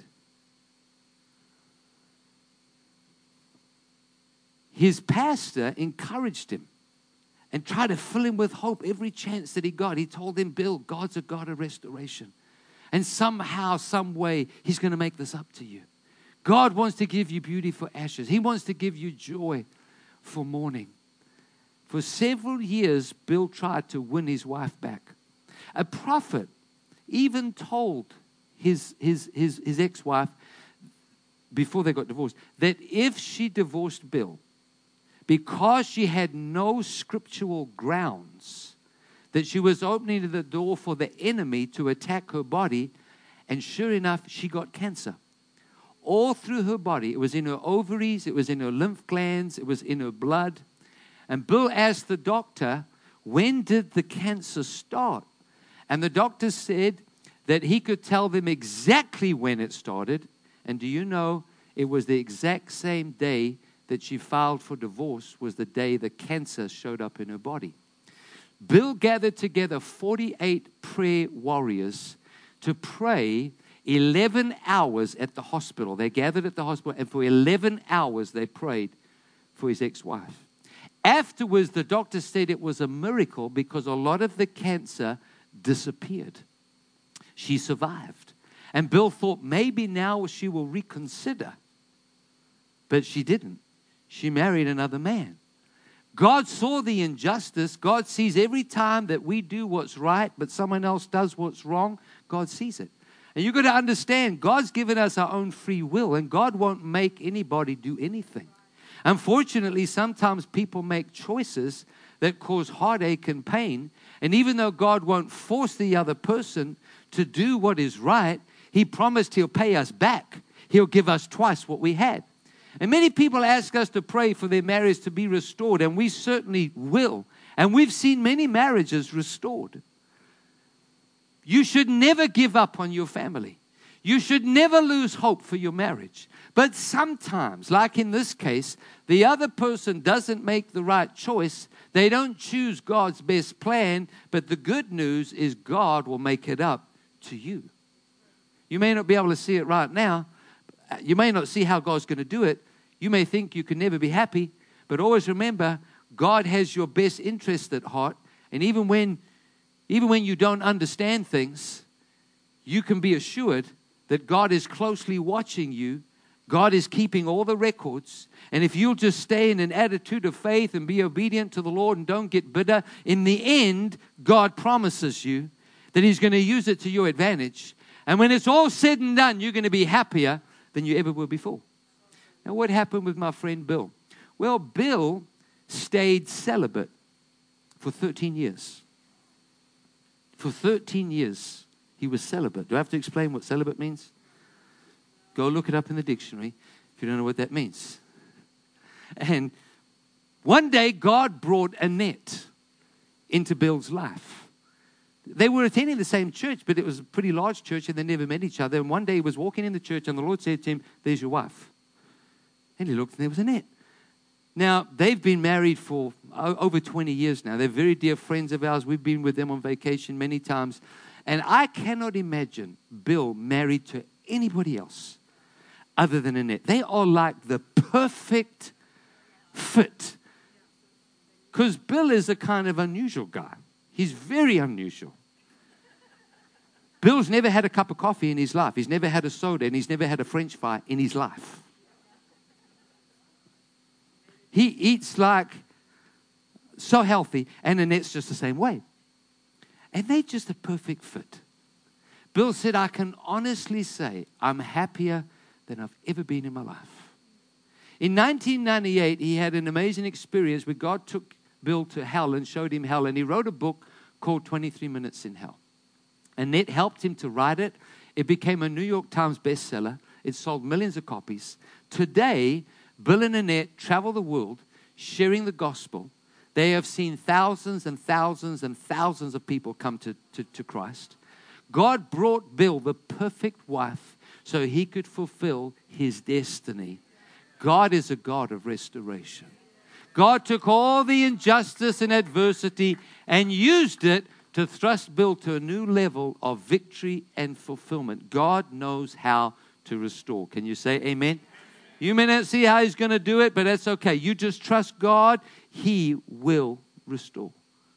His pastor encouraged him and tried to fill him with hope every chance that he got. He told him, Bill, God's a God of restoration. And somehow, some way, He's going to make this up to you. God wants to give you beauty for ashes. He wants to give you joy for mourning. For several years, Bill tried to win his wife back. A prophet even told his ex-wife, before they got divorced, that if she divorced Bill, because she had no scriptural grounds, that she was opening the door for the enemy to attack her body, and sure enough, she got cancer. All through her body. It was in her ovaries, it was in her lymph glands, it was in her blood. And Bill asked the doctor, when did the cancer start? And the doctor said that he could tell them exactly when it started. And do you know, it was the exact same day that she filed for divorce was the day the cancer showed up in her body. Bill gathered together 48 prayer warriors to pray 11 hours at the hospital. They gathered at the hospital, and for 11 hours they prayed for his ex-wife. Afterwards, the doctor said it was a miracle because a lot of the cancer disappeared. She survived. And Bill thought maybe now she will reconsider. But she didn't. She married another man. God saw the injustice. God sees every time that we do what's right, but someone else does what's wrong, God sees it. And you've got to understand, God's given us our own free will, and God won't make anybody do anything. Unfortunately, sometimes people make choices that cause heartache and pain. And even though God won't force the other person to do what is right, He promised He'll pay us back. He'll give us twice what we had. And many people ask us to pray for their marriage to be restored, and we certainly will. And we've seen many marriages restored. You should never give up on your family. You should never lose hope for your marriage. But sometimes, like in this case, the other person doesn't make the right choice. They don't choose God's best plan, but the good news is God will make it up to you. You may not be able to see it right now, You may not see how God's going to do it. You may think you can never be happy, but always remember, God has your best interest at heart. And even when you don't understand things, you can be assured that God is closely watching you. God is keeping all the records. And if you'll just stay in an attitude of faith and be obedient to the Lord and don't get bitter, in the end, God promises you that He's going to use it to your advantage. And when it's all said and done, you're going to be happier than you ever were before. Now, what happened with my friend Bill? Well, Bill stayed celibate for 13 years. For 13 years, he was celibate. Do I have to explain what celibate means? Go look it up in the dictionary if you don't know what that means. And one day, God brought Annette into Bill's life. They were attending the same church, but it was a pretty large church, and they never met each other. And one day, he was walking in the church, and the Lord said to him, "There's your wife." And he looked, and there was Annette. Now, they've been married for over 20 years now. They're very dear friends of ours. We've been with them on vacation many times. And I cannot imagine Bill married to anybody else other than Annette. They are like the perfect fit. Because Bill is a kind of unusual guy. He's very unusual. Bill's never had a cup of coffee in his life. He's never had a soda, and he's never had a French fry in his life. He eats like so healthy, and Annette's just the same way. And they're just a perfect fit. Bill said, "I can honestly say I'm happier than I've ever been in my life." In 1998, he had an amazing experience where God took Bill to hell and showed him hell. And he wrote a book called 23 Minutes in Hell. Annette helped him to write it. It became a New York Times bestseller. It sold millions of copies. Today, Bill and Annette travel the world sharing the gospel. They have seen thousands and thousands and thousands of people come to Christ. God brought Bill the perfect wife so he could fulfill his destiny. God is a God of restoration. God took all the injustice and adversity and used it to thrust Bill to a new level of victory and fulfillment. God knows how to restore. Can you say amen? You may not see how He's going to do it, but that's okay. You just trust God. He will restore.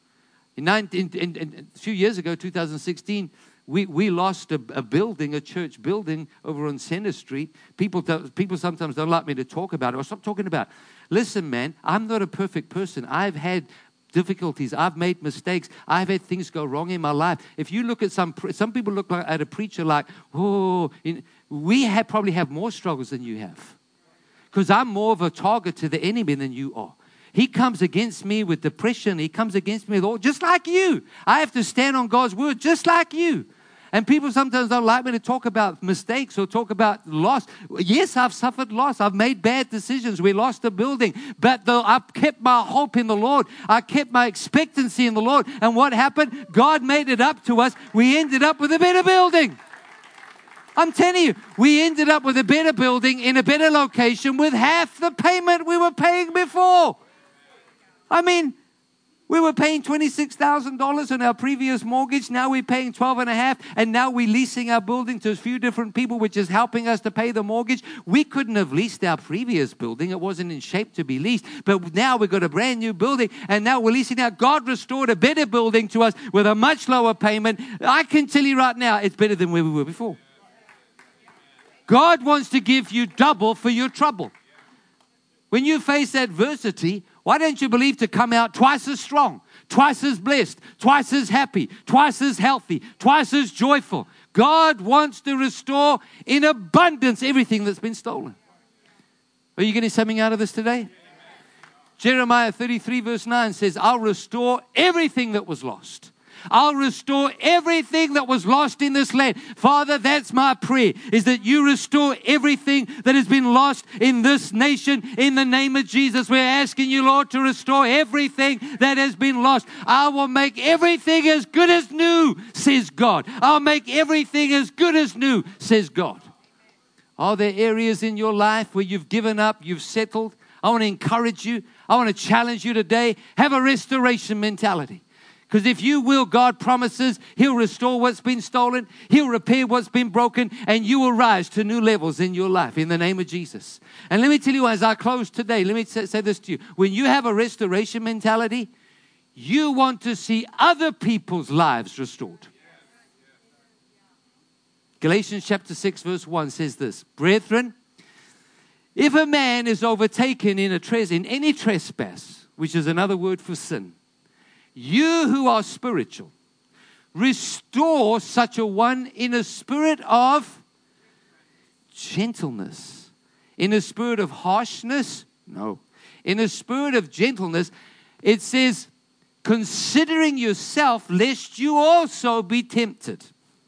A few years ago, 2016, we lost a building, a church building over on Center Street. People sometimes don't like me to talk about it. Or stop talking about it. Listen, man, I'm not a perfect person. I've had difficulties. I've made mistakes. I've had things go wrong in my life. If you look at some people look at a preacher like, oh, we probably have more struggles than you have. Because I'm more of a target to the enemy than you are. He comes against me with depression. He comes against me with all, just like you. I have to stand on God's word just like you. And people sometimes don't like me to talk about mistakes or talk about loss. Yes, I've suffered loss. I've made bad decisions. We lost a building. But I've kept my hope in the Lord. I kept my expectancy in the Lord. And what happened? God made it up to us. We ended up with a better building. I'm telling you, we ended up with a better building in a better location with half the payment we were paying before. I mean, we were paying $26,000 on our previous mortgage. Now we're paying $12,500, and now we're leasing our building to a few different people, which is helping us to pay the mortgage. We couldn't have leased our previous building. It wasn't in shape to be leased. But now we've got a brand new building, and now we're leasing out. God restored a better building to us with a much lower payment. I can tell you right now, it's better than where we were before. God wants to give you double for your trouble. When you face adversity, why don't you believe to come out twice as strong, twice as blessed, twice as happy, twice as healthy, twice as joyful? God wants to restore in abundance everything that's been stolen. Are you getting something out of this today? Jeremiah 33 verse 9 says, I'll restore everything that was lost. I'll restore everything that was lost in this land. Father, that's my prayer, is that you restore everything that has been lost in this nation. In the name of Jesus, we're asking you, Lord, to restore everything that has been lost. I will make everything as good as new, says God. I'll make everything as good as new, says God. Are there areas in your life where you've given up, you've settled? I want to encourage you. I want to challenge you today. Have a restoration mentality. Because if you will, God promises He'll restore what's been stolen. He'll repair what's been broken. And you will rise to new levels in your life in the name of Jesus. And let me tell you, as I close today, let me say this to you. When you have a restoration mentality, you want to see other people's lives restored. Galatians chapter 6 verse 1 says this. Brethren, if a man is overtaken in any trespass, which is another word for sin, you who are spiritual, restore such a one in a spirit of gentleness. In a spirit of harshness? No. In a spirit of gentleness, it says, considering yourself, lest you also be tempted.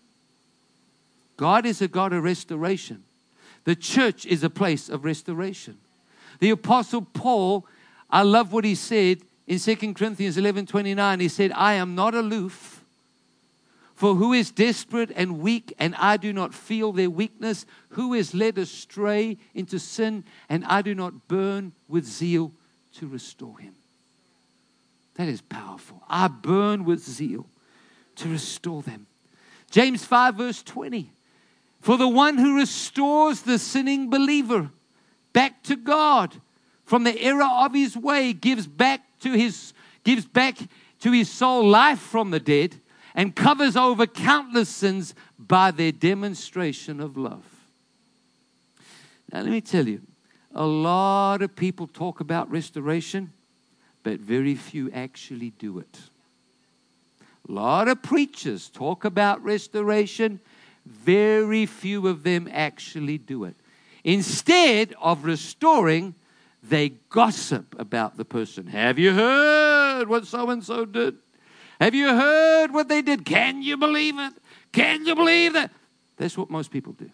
God is a God of restoration. The church is a place of restoration. The Apostle Paul, I love what he said in 2 Corinthians 11:29. He said, I am not aloof, for who is desperate and weak, and I do not feel their weakness? Who is led astray into sin, and I do not burn with zeal to restore him? That is powerful. I burn with zeal to restore them. James 5 verse 20. For the one who restores the sinning believer back to God from the error of his way gives back to his soul life from the dead and covers over countless sins by their demonstration of love. Now let me tell you, a lot of people talk about restoration, but very few actually do it. A lot of preachers talk about restoration, very few of them actually do it. Instead of restoring, they gossip about the person. Have you heard what so-and-so did? Have you heard what they did? Can you believe it? Can you believe that? That's what most people do.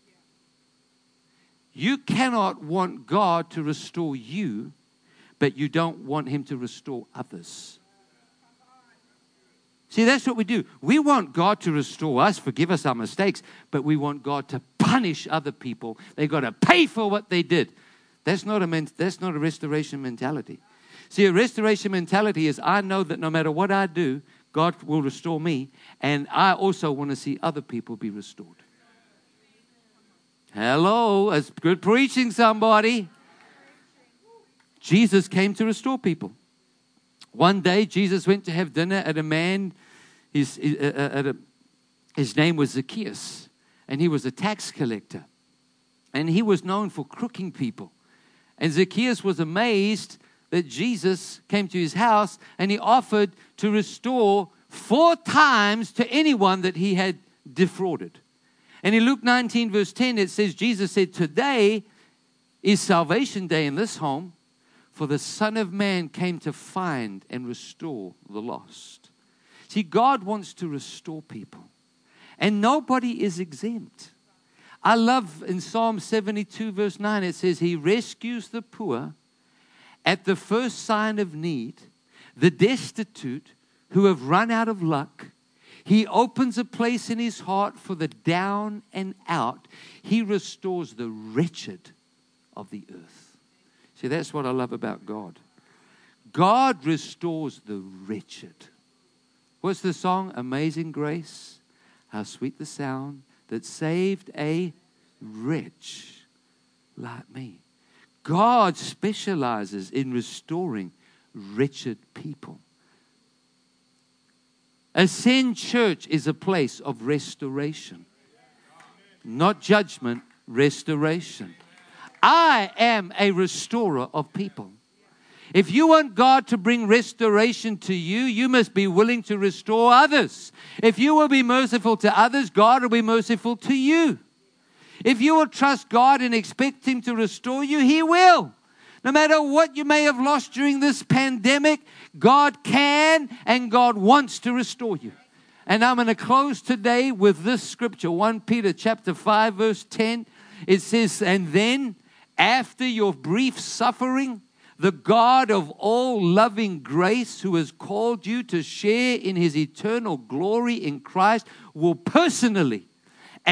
You cannot want God to restore you, but you don't want Him to restore others. See, that's what we do. We want God to restore us, forgive us our mistakes, but we want God to punish other people. They've got to pay for what they did. That's not a restoration mentality. See, a restoration mentality is I know that no matter what I do, God will restore me, and I also want to see other people be restored. Hello, that's good preaching, somebody. Jesus came to restore people. One day, Jesus went to have dinner at a man. His name was Zacchaeus, and he was a tax collector, and he was known for crooking people. And Zacchaeus was amazed that Jesus came to his house, and he offered to restore 4 times to anyone that he had defrauded. And in Luke 19, verse 10, it says, Jesus said, today is salvation day in this home, for the Son of Man came to find and restore the lost. See, God wants to restore people, and nobody is exempt. I love in Psalm 72, verse 9, it says, He rescues the poor at the first sign of need, the destitute who have run out of luck. He opens a place in His heart for the down and out. He restores the wretched of the earth. See, that's what I love about God. God restores the wretched. What's the song? Amazing Grace. How sweet the sound that saved a wretch like me. God specializes in restoring wretched people. Ascend Church is a place of restoration. Not judgment, restoration. I am a restorer of people. If you want God to bring restoration to you, you must be willing to restore others. If you will be merciful to others, God will be merciful to you. If you will trust God and expect Him to restore you, He will. No matter what you may have lost during this pandemic, God can and God wants to restore you. And I'm going to close today with this scripture, 1 Peter chapter 5, verse 10. It says, and then after your brief suffering, the God of all loving grace, who has called you to share in His eternal glory in Christ, will personally and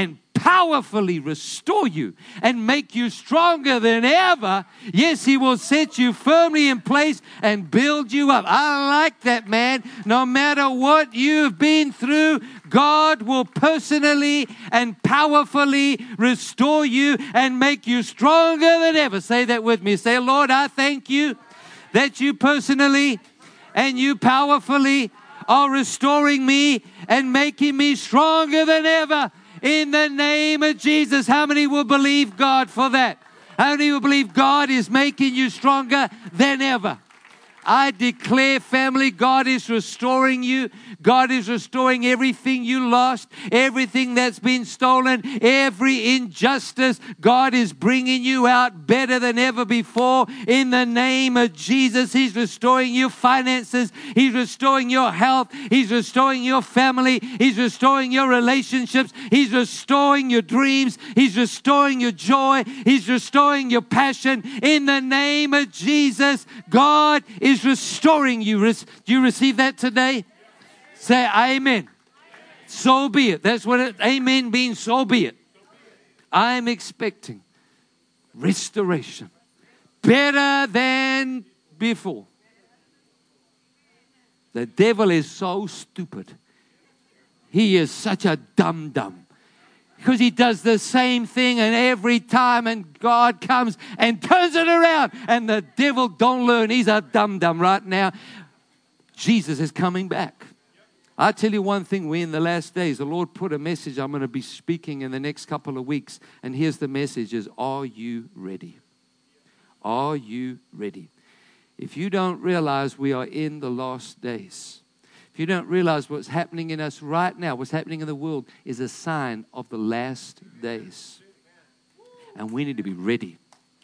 powerfully restore you and make you stronger than ever. Yes, He will set you firmly in place and build you up. I like that, man. No matter what you've been through, God will personally and powerfully restore you and make you stronger than ever. Say that with me. Say, Lord, I thank you that you personally and you powerfully are restoring me and making me stronger than ever. In the name of Jesus. How many will believe God for that? How many will believe God is making you stronger than ever? I declare, family, God is restoring you. God is restoring everything you lost, everything that's been stolen, every injustice. God is bringing you out better than ever before. In the name of Jesus, He's restoring your finances. He's restoring your health. He's restoring your family. He's restoring your relationships. He's restoring your dreams. He's restoring your joy. He's restoring your passion. In the name of Jesus, God is restoring you. Do you receive that today? Say amen. So be it. That's what amen means. So be it. I'm expecting restoration better than before. The devil is so stupid. He is such a dum-dum. Because he does the same thing and every time, and God comes and turns it around. And the devil don't learn. He's a dum-dum right now. Jesus is coming back. I tell you one thing, we're in the last days. The Lord put a message I'm going to be speaking in the next couple of weeks. And here's the message is, are you ready? Are you ready? If you don't realize we are in the last days, if you don't realize what's happening in us right now, what's happening in the world is a sign of the last days. And we need to be ready.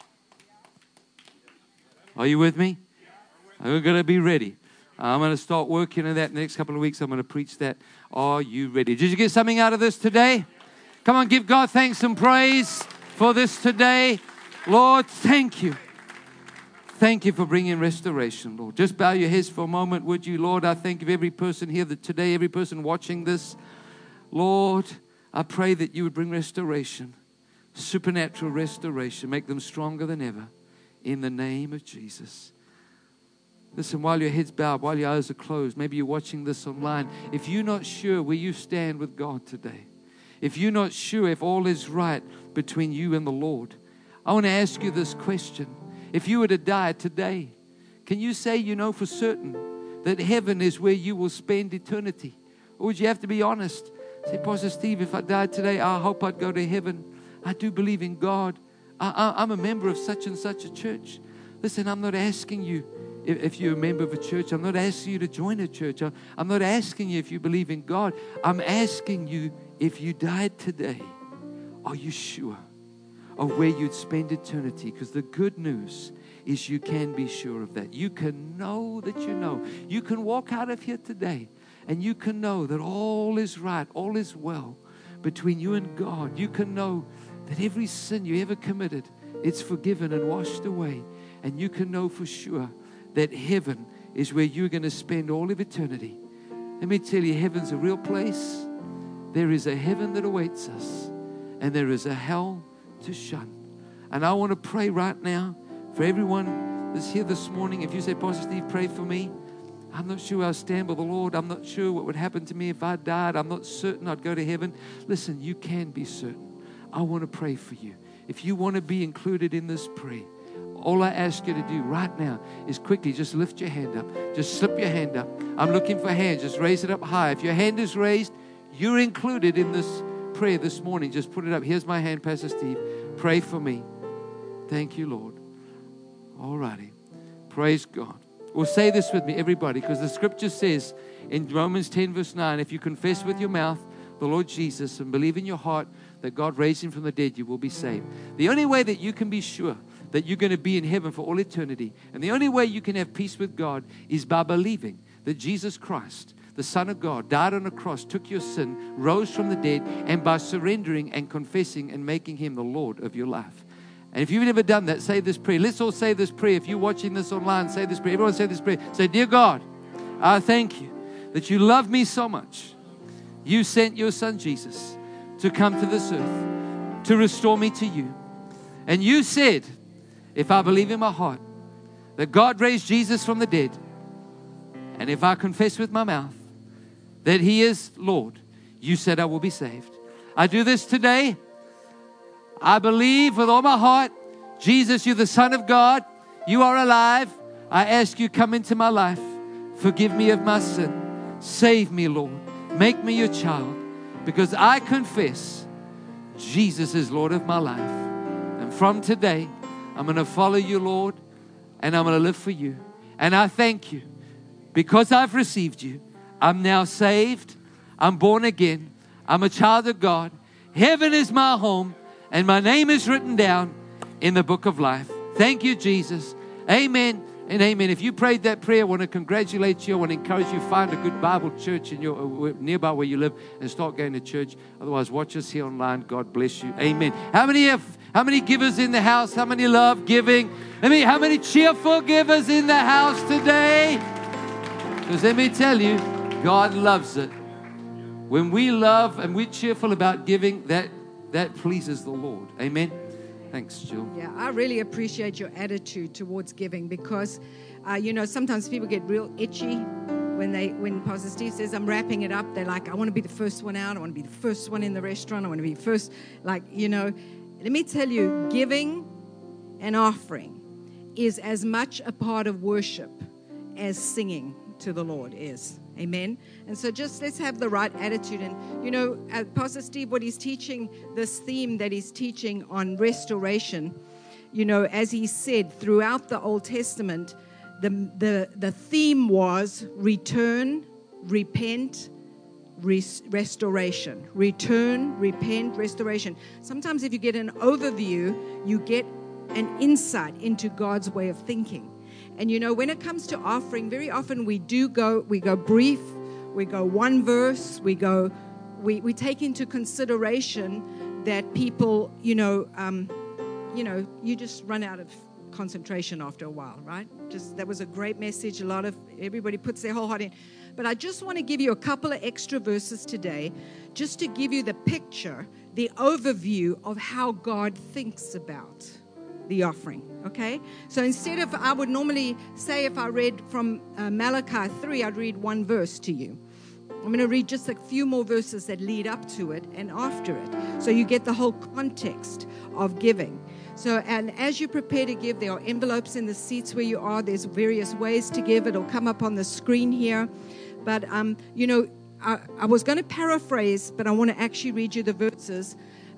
Are you with me? We're going to be ready. I'm going to start working on that in the next couple of weeks. I'm going to preach that. Are you ready? Did you get something out of this today? Come on, give God thanks and praise for this today. Lord, thank you. Thank you for bringing restoration, Lord. Just bow your heads for a moment, would you? Lord, I thank you for every person here that today, every person watching this. Lord, I pray that you would bring restoration, supernatural restoration, make them stronger than ever in the name of Jesus. Listen, while your head's bowed, while your eyes are closed, maybe you're watching this online. If you're not sure where you stand with God today, if you're not sure if all is right between you and the Lord, I want to ask you this question. If you were to die today, can you say you know for certain that heaven is where you will spend eternity? Or would you have to be honest? Say, Pastor Steve, if I died today, I hope I'd go to heaven. I do believe in God. I'm a member of such and such a church. Listen, I'm not asking you if you're a member of a church. I'm not asking you to join a church. I'm not asking you if you believe in God. I'm asking you, if you died today, are you sure of where you'd spend eternity? Because the good news is you can be sure of that. You can know that you know. You can walk out of here today and you can know that all is right, all is well between you and God. You can know that every sin you ever committed, it's forgiven and washed away. And you can know for sure that heaven is where you're going to spend all of eternity. Let me tell you, heaven's a real place. There is a heaven that awaits us, and there is a hell to shun. And I want to pray right now for everyone that's here this morning. If you say, Pastor Steve, pray for me. I'm not sure I'll stand with the Lord. I'm not sure what would happen to me if I died. I'm not certain I'd go to heaven. Listen, you can be certain. I want to pray for you. If you want to be included in this prayer, all I ask you to do right now is quickly just lift your hand up. Just slip your hand up. I'm looking for hands. Just raise it up high. If your hand is raised, you're included in this prayer this morning. Just put it up. Here's my hand, Pastor Steve. Pray for me. Thank you, Lord. All righty. Praise God. Well, say this with me, everybody, because the scripture says in Romans 10, verse 9, if you confess with your mouth the Lord Jesus and believe in your heart that God raised him from the dead, you will be saved. The only way that you can be sure that you're going to be in heaven for all eternity, and the only way you can have peace with God is by believing that Jesus Christ, the Son of God, died on a cross, took your sin, rose from the dead, and by surrendering and confessing and making him the Lord of your life. And if you've never done that, say this prayer. Let's all say this prayer. If you're watching this online, say this prayer. Everyone say this prayer. Say, Dear God, I thank you that you love me so much. You sent your son Jesus to come to this earth, to restore me to you. And you said, if I believe in my heart that God raised Jesus from the dead, and if I confess with my mouth that He is Lord, you said I will be saved. I do this today. I believe with all my heart, Jesus, you're the Son of God. You are alive. I ask you, come into my life. Forgive me of my sin. Save me, Lord. Make me your child. Because I confess Jesus is Lord of my life. And from today, I'm going to follow you, Lord, and I'm going to live for you. And I thank you. Because I've received you, I'm now saved. I'm born again. I'm a child of God. Heaven is my home, and my name is written down in the book of life. Thank you, Jesus. Amen and amen. If you prayed that prayer, I want to congratulate you. I want to encourage you, find a good Bible church in your nearby where you live and start going to church. Otherwise, watch us here online. God bless you. Amen. How many givers in the house? How many love giving? How many cheerful givers in the house today? Because let me tell you, God loves it. When we love and we're cheerful about giving, that pleases the Lord. Amen. Thanks, Jill. Yeah, I really appreciate your attitude towards giving because, sometimes people get real itchy when Pastor Steve says, I'm wrapping it up. They're like, I want to be the first one out. I want to be the first one in the restaurant. I want to be first. Let me tell you, giving and offering is as much a part of worship as singing to the Lord is. Amen. And so just let's have the right attitude. And, Pastor Steve, what he's teaching, this theme that he's teaching on restoration, as he said, throughout the Old Testament, the theme was return, repent, restoration. Return, repent, restoration. Sometimes if you get an overview, you get an insight into God's way of thinking. And when it comes to offering, very often we go brief, we go one verse, we take into consideration that people, you just run out of concentration after a while, right? That was a great message. Everybody puts their whole heart in. But I just want to give you a couple of extra verses today, just to give you the picture, the overview of how God thinks about the offering, okay? So instead of, I would normally say if I read from Malachi 3, I'd read one verse to you. I'm going to read just a few more verses that lead up to it and after it, so you get the whole context of giving. So, and as you prepare to give, there are envelopes in the seats where you are. There's various ways to give. It'll come up on the screen here. But, I was going to paraphrase, but I want to actually read you the verses.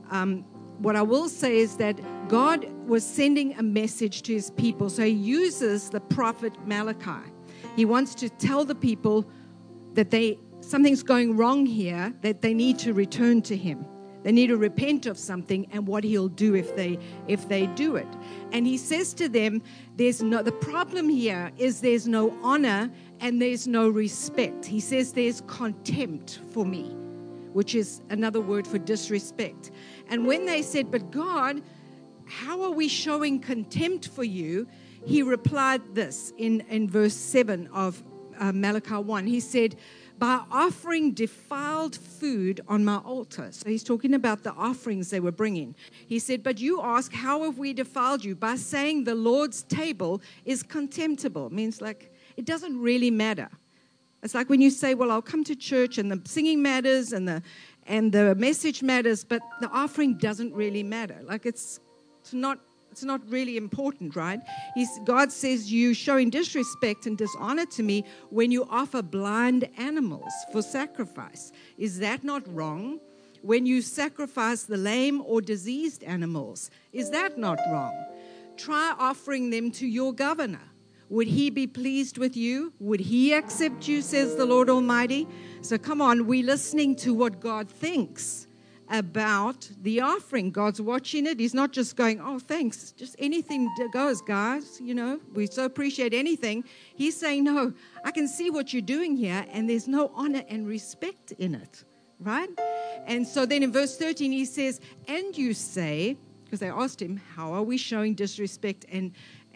What I will say is that God was sending a message to His people. So He uses the prophet Malachi. He wants to tell the people that something's going wrong here, that they need to return to Him. They need to repent of something and what He'll do if they do it. And He says to them, the problem here is there's no honor and there's no respect. He says there's contempt for me, which is another word for disrespect. And when they said, but God, how are we showing contempt for you? He replied this in verse 7 of Malachi 1. He said, by offering defiled food on my altar. So he's talking about the offerings they were bringing. He said, but you ask, how have we defiled you? By saying the Lord's table is contemptible. It means like it doesn't really matter. It's like when you say, well, I'll come to church and the singing matters and the message matters, but the offering doesn't really matter. Like it's not really important, right? God says you showing disrespect and dishonor to me when you offer blind animals for sacrifice. Is that not wrong? When you sacrifice the lame or diseased animals, is that not wrong? Try offering them to your governor. Would he be pleased with you? Would he accept you, says the Lord Almighty? So come on, we're listening to what God thinks about the offering. God's watching it. He's not just going, oh, thanks, just anything goes, guys. We so appreciate anything. He's saying, no, I can see what you're doing here, and there's no honor and respect in it, right? And so then in verse 13, he says, and you say, because they asked him, how are we showing disrespect and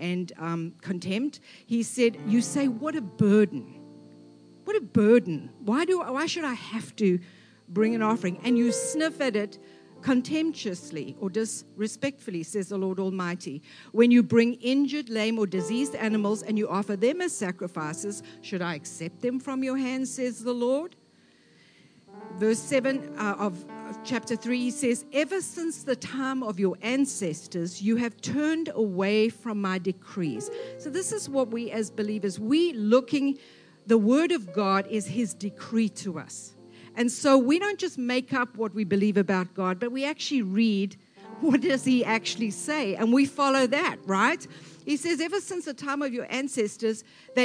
contempt? He said, you say, what a burden. What a burden. Why should I have to bring an offering, and you sniff at it contemptuously or disrespectfully, says the Lord Almighty. When you bring injured, lame, or diseased animals and you offer them as sacrifices, should I accept them from your hands, says the Lord? Verse 7 of chapter 3, he says, ever since the time of your ancestors, you have turned away from my decrees. So this is what we as believers, the word of God is his decree to us. And so we don't just make up what we believe about God, but we actually read what does he actually say, and we follow that, right? He says, ever since the time of your ancestors,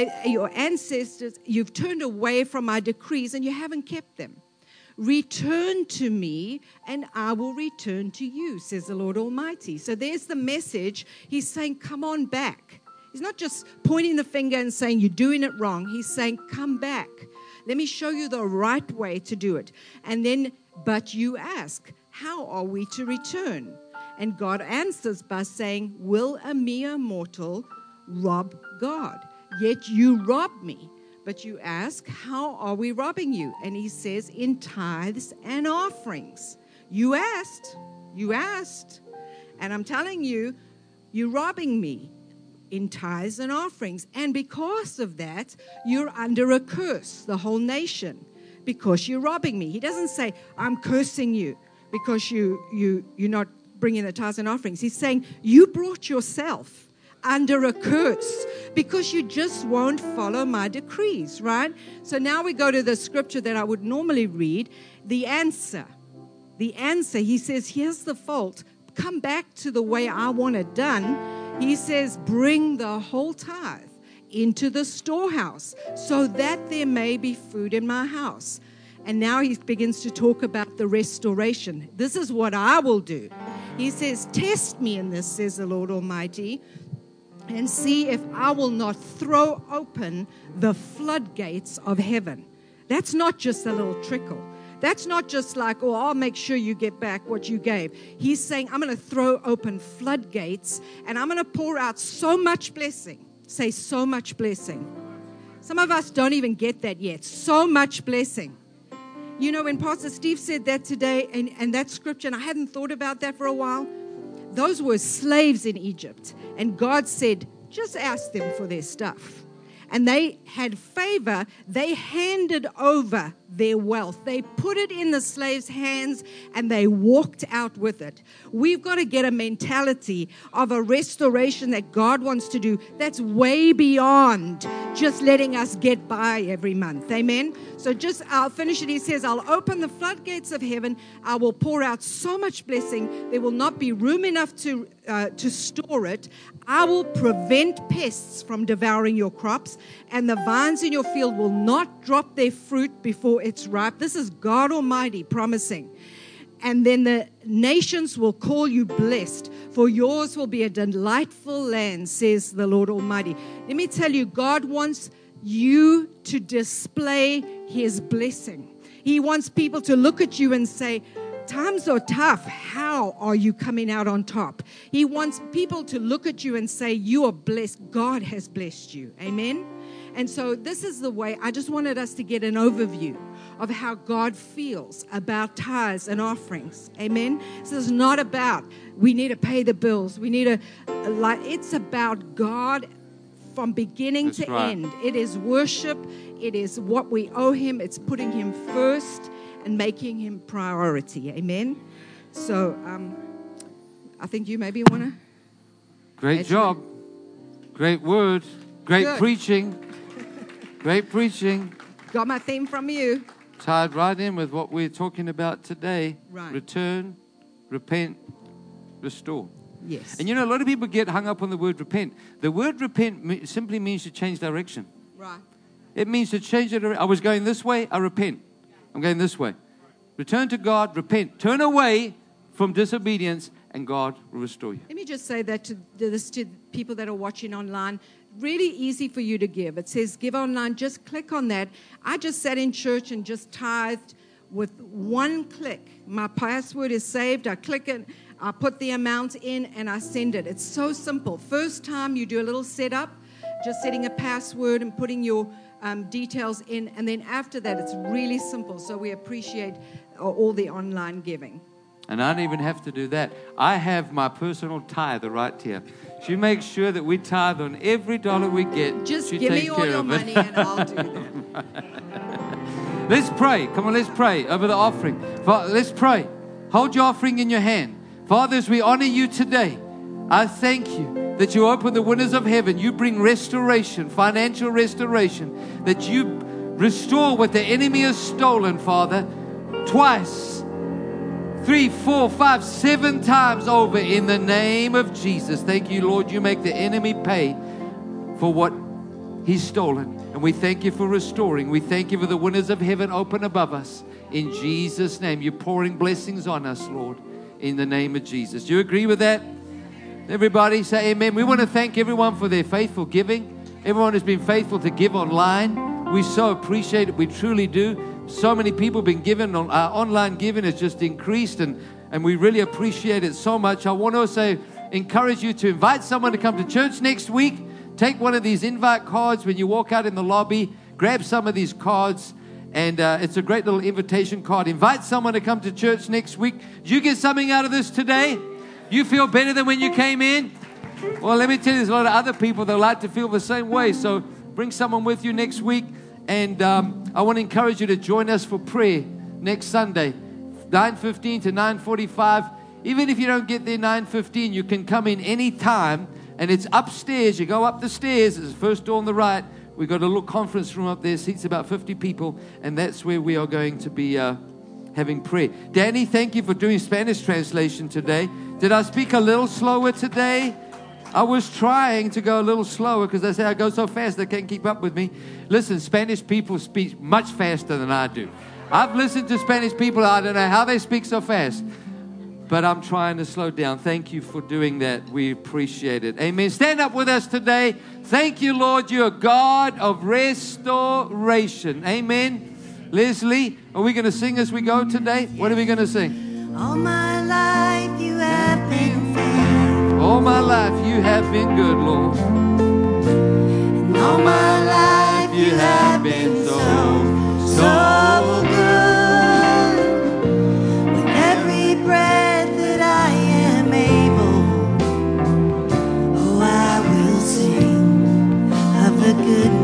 you've turned away from my decrees and you haven't kept them. Return to me and I will return to you, says the Lord Almighty. So there's the message. He's saying, come on back. He's not just pointing the finger and saying, you're doing it wrong. He's saying, come back. Let me show you the right way to do it. And then, but you ask, how are we to return? And God answers by saying, will a mere mortal rob God? Yet you rob me. But you ask, how are we robbing you? And he says, in tithes and offerings. You asked. And I'm telling you, you're robbing me in tithes and offerings. And because of that, you're under a curse, the whole nation, because you're robbing me. He doesn't say, I'm cursing you because you're not bringing the tithes and offerings. He's saying, you brought yourself under a curse because you just won't follow my decrees, right? So now we go to the scripture that I would normally read, the answer. He says, here's the fault. Come back to the way I want it done. He says, bring the whole tithe into the storehouse so that there may be food in my house. And now he begins to talk about the restoration. This is what I will do. He says, test me in this, says the Lord Almighty, and see if I will not throw open the floodgates of heaven. That's not just a little trickle. That's not just like, oh, I'll make sure you get back what you gave. He's saying, I'm going to throw open floodgates and I'm going to pour out so much blessing. Say, so much blessing. Some of us don't even get that yet. So much blessing. You know, when Pastor Steve said that today, and that scripture, and I hadn't thought about that for a while, those were slaves in Egypt. And God said, just ask them for their stuff. And they had favor. They handed over their wealth. They put it in the slaves' hands and they walked out with it. We've got to get a mentality of a restoration that God wants to do that's way beyond just letting us get by every month. Amen? So I'll finish it. He says, I'll open the floodgates of heaven. I will pour out so much blessing. There will not be room enough to store it. I will prevent pests from devouring your crops, and the vines in your field will not drop their fruit before it's ripe. This is God Almighty promising. And then the nations will call you blessed, for yours will be a delightful land, says the Lord Almighty. Let me tell you, God wants you to display his blessing. He wants people to look at you and say, times are tough. How are you coming out on top? He wants people to look at you and say, you are blessed. God has blessed you. Amen? And so this is the way. I just wanted us to get an overview of how God feels about tithes and offerings. Amen? This is not about we need to pay the bills. We need to, it's about God from beginning to end. It is worship. It is what we owe him. It's putting him first and making him priority. Amen? So I think you maybe want to. Great job. Great word. Great Good. preaching. Great preaching. Got my theme from you. Tied right in with what we're talking about today. Right. Return, repent, restore. Yes. And you know, a lot of people get hung up on the word repent. The word repent simply means to change direction. Right. It means to change direction. I was going this way, I repent. I'm going this way. Return to God, repent. Turn away from disobedience, and God will restore you. Let me just say that to people that are watching online. Really easy for you to give. It says give online. Just click on that. I just sat in church and just tithed with one click. My password is saved. I click it. I put the amount in and I send it. It's so simple. First time you do a little setup, just setting a password and putting your details in. And then after that, it's really simple. So we appreciate all the online giving. And I don't even have to do that. I have my personal tither right here. She makes sure that we tithe on every dollar we get. Just she give takes me all care your of it. money and I'll do that. Let's pray. Come on, let's pray over the offering. Let's pray. Hold your offering in your hand. Father, as we honor you today, I thank you that you open the windows of heaven. You bring restoration, financial restoration, that you restore what the enemy has stolen, Father, twice, 3, 4, 5, 7 times over in the name of Jesus. Thank you, Lord. You make the enemy pay for what he's stolen. And we thank you for restoring. We thank you for the windows of heaven open above us. In Jesus' name, you're pouring blessings on us, Lord, in the name of Jesus. Do you agree with that? Everybody say amen. We want to thank everyone for their faithful giving. Everyone has been faithful to give online. We so appreciate it. We truly do. So many people have been giving. Online giving has just increased, and we really appreciate it so much. I want to also encourage you to invite someone to come to church next week. Take one of these invite cards when you walk out in the lobby. Grab some of these cards, and it's a great little invitation card. Invite someone to come to church next week. Did you get something out of this today? You feel better than when you came in? Well, let me tell you, there's a lot of other people that like to feel the same way. So bring someone with you next week. And I want to encourage you to join us for prayer next Sunday, 9:15 to 9:45. Even if you don't get there 9:15, you can come in any time. And it's upstairs. You go up the stairs. It's the first door on the right. We've got a little conference room up there. Seats about 50 people. And that's where we are going to be having prayer. Danny, thank you for doing Spanish translation today. Did I speak a little slower today? I was trying to go a little slower because they say I go so fast they can't keep up with me. Listen, Spanish people speak much faster than I do. I've listened to Spanish people. I don't know how they speak so fast. But I'm trying to slow down. Thank you for doing that. We appreciate it. Amen. Stand up with us today. Thank you, Lord. You're a God of restoration. Amen. Leslie, are we going to sing as we go today? What are we going to sing? All my life you have been faithful. All my life you have been good, Lord. And all my life you have been so good. With every breath that I am able, oh, I will sing of the goodness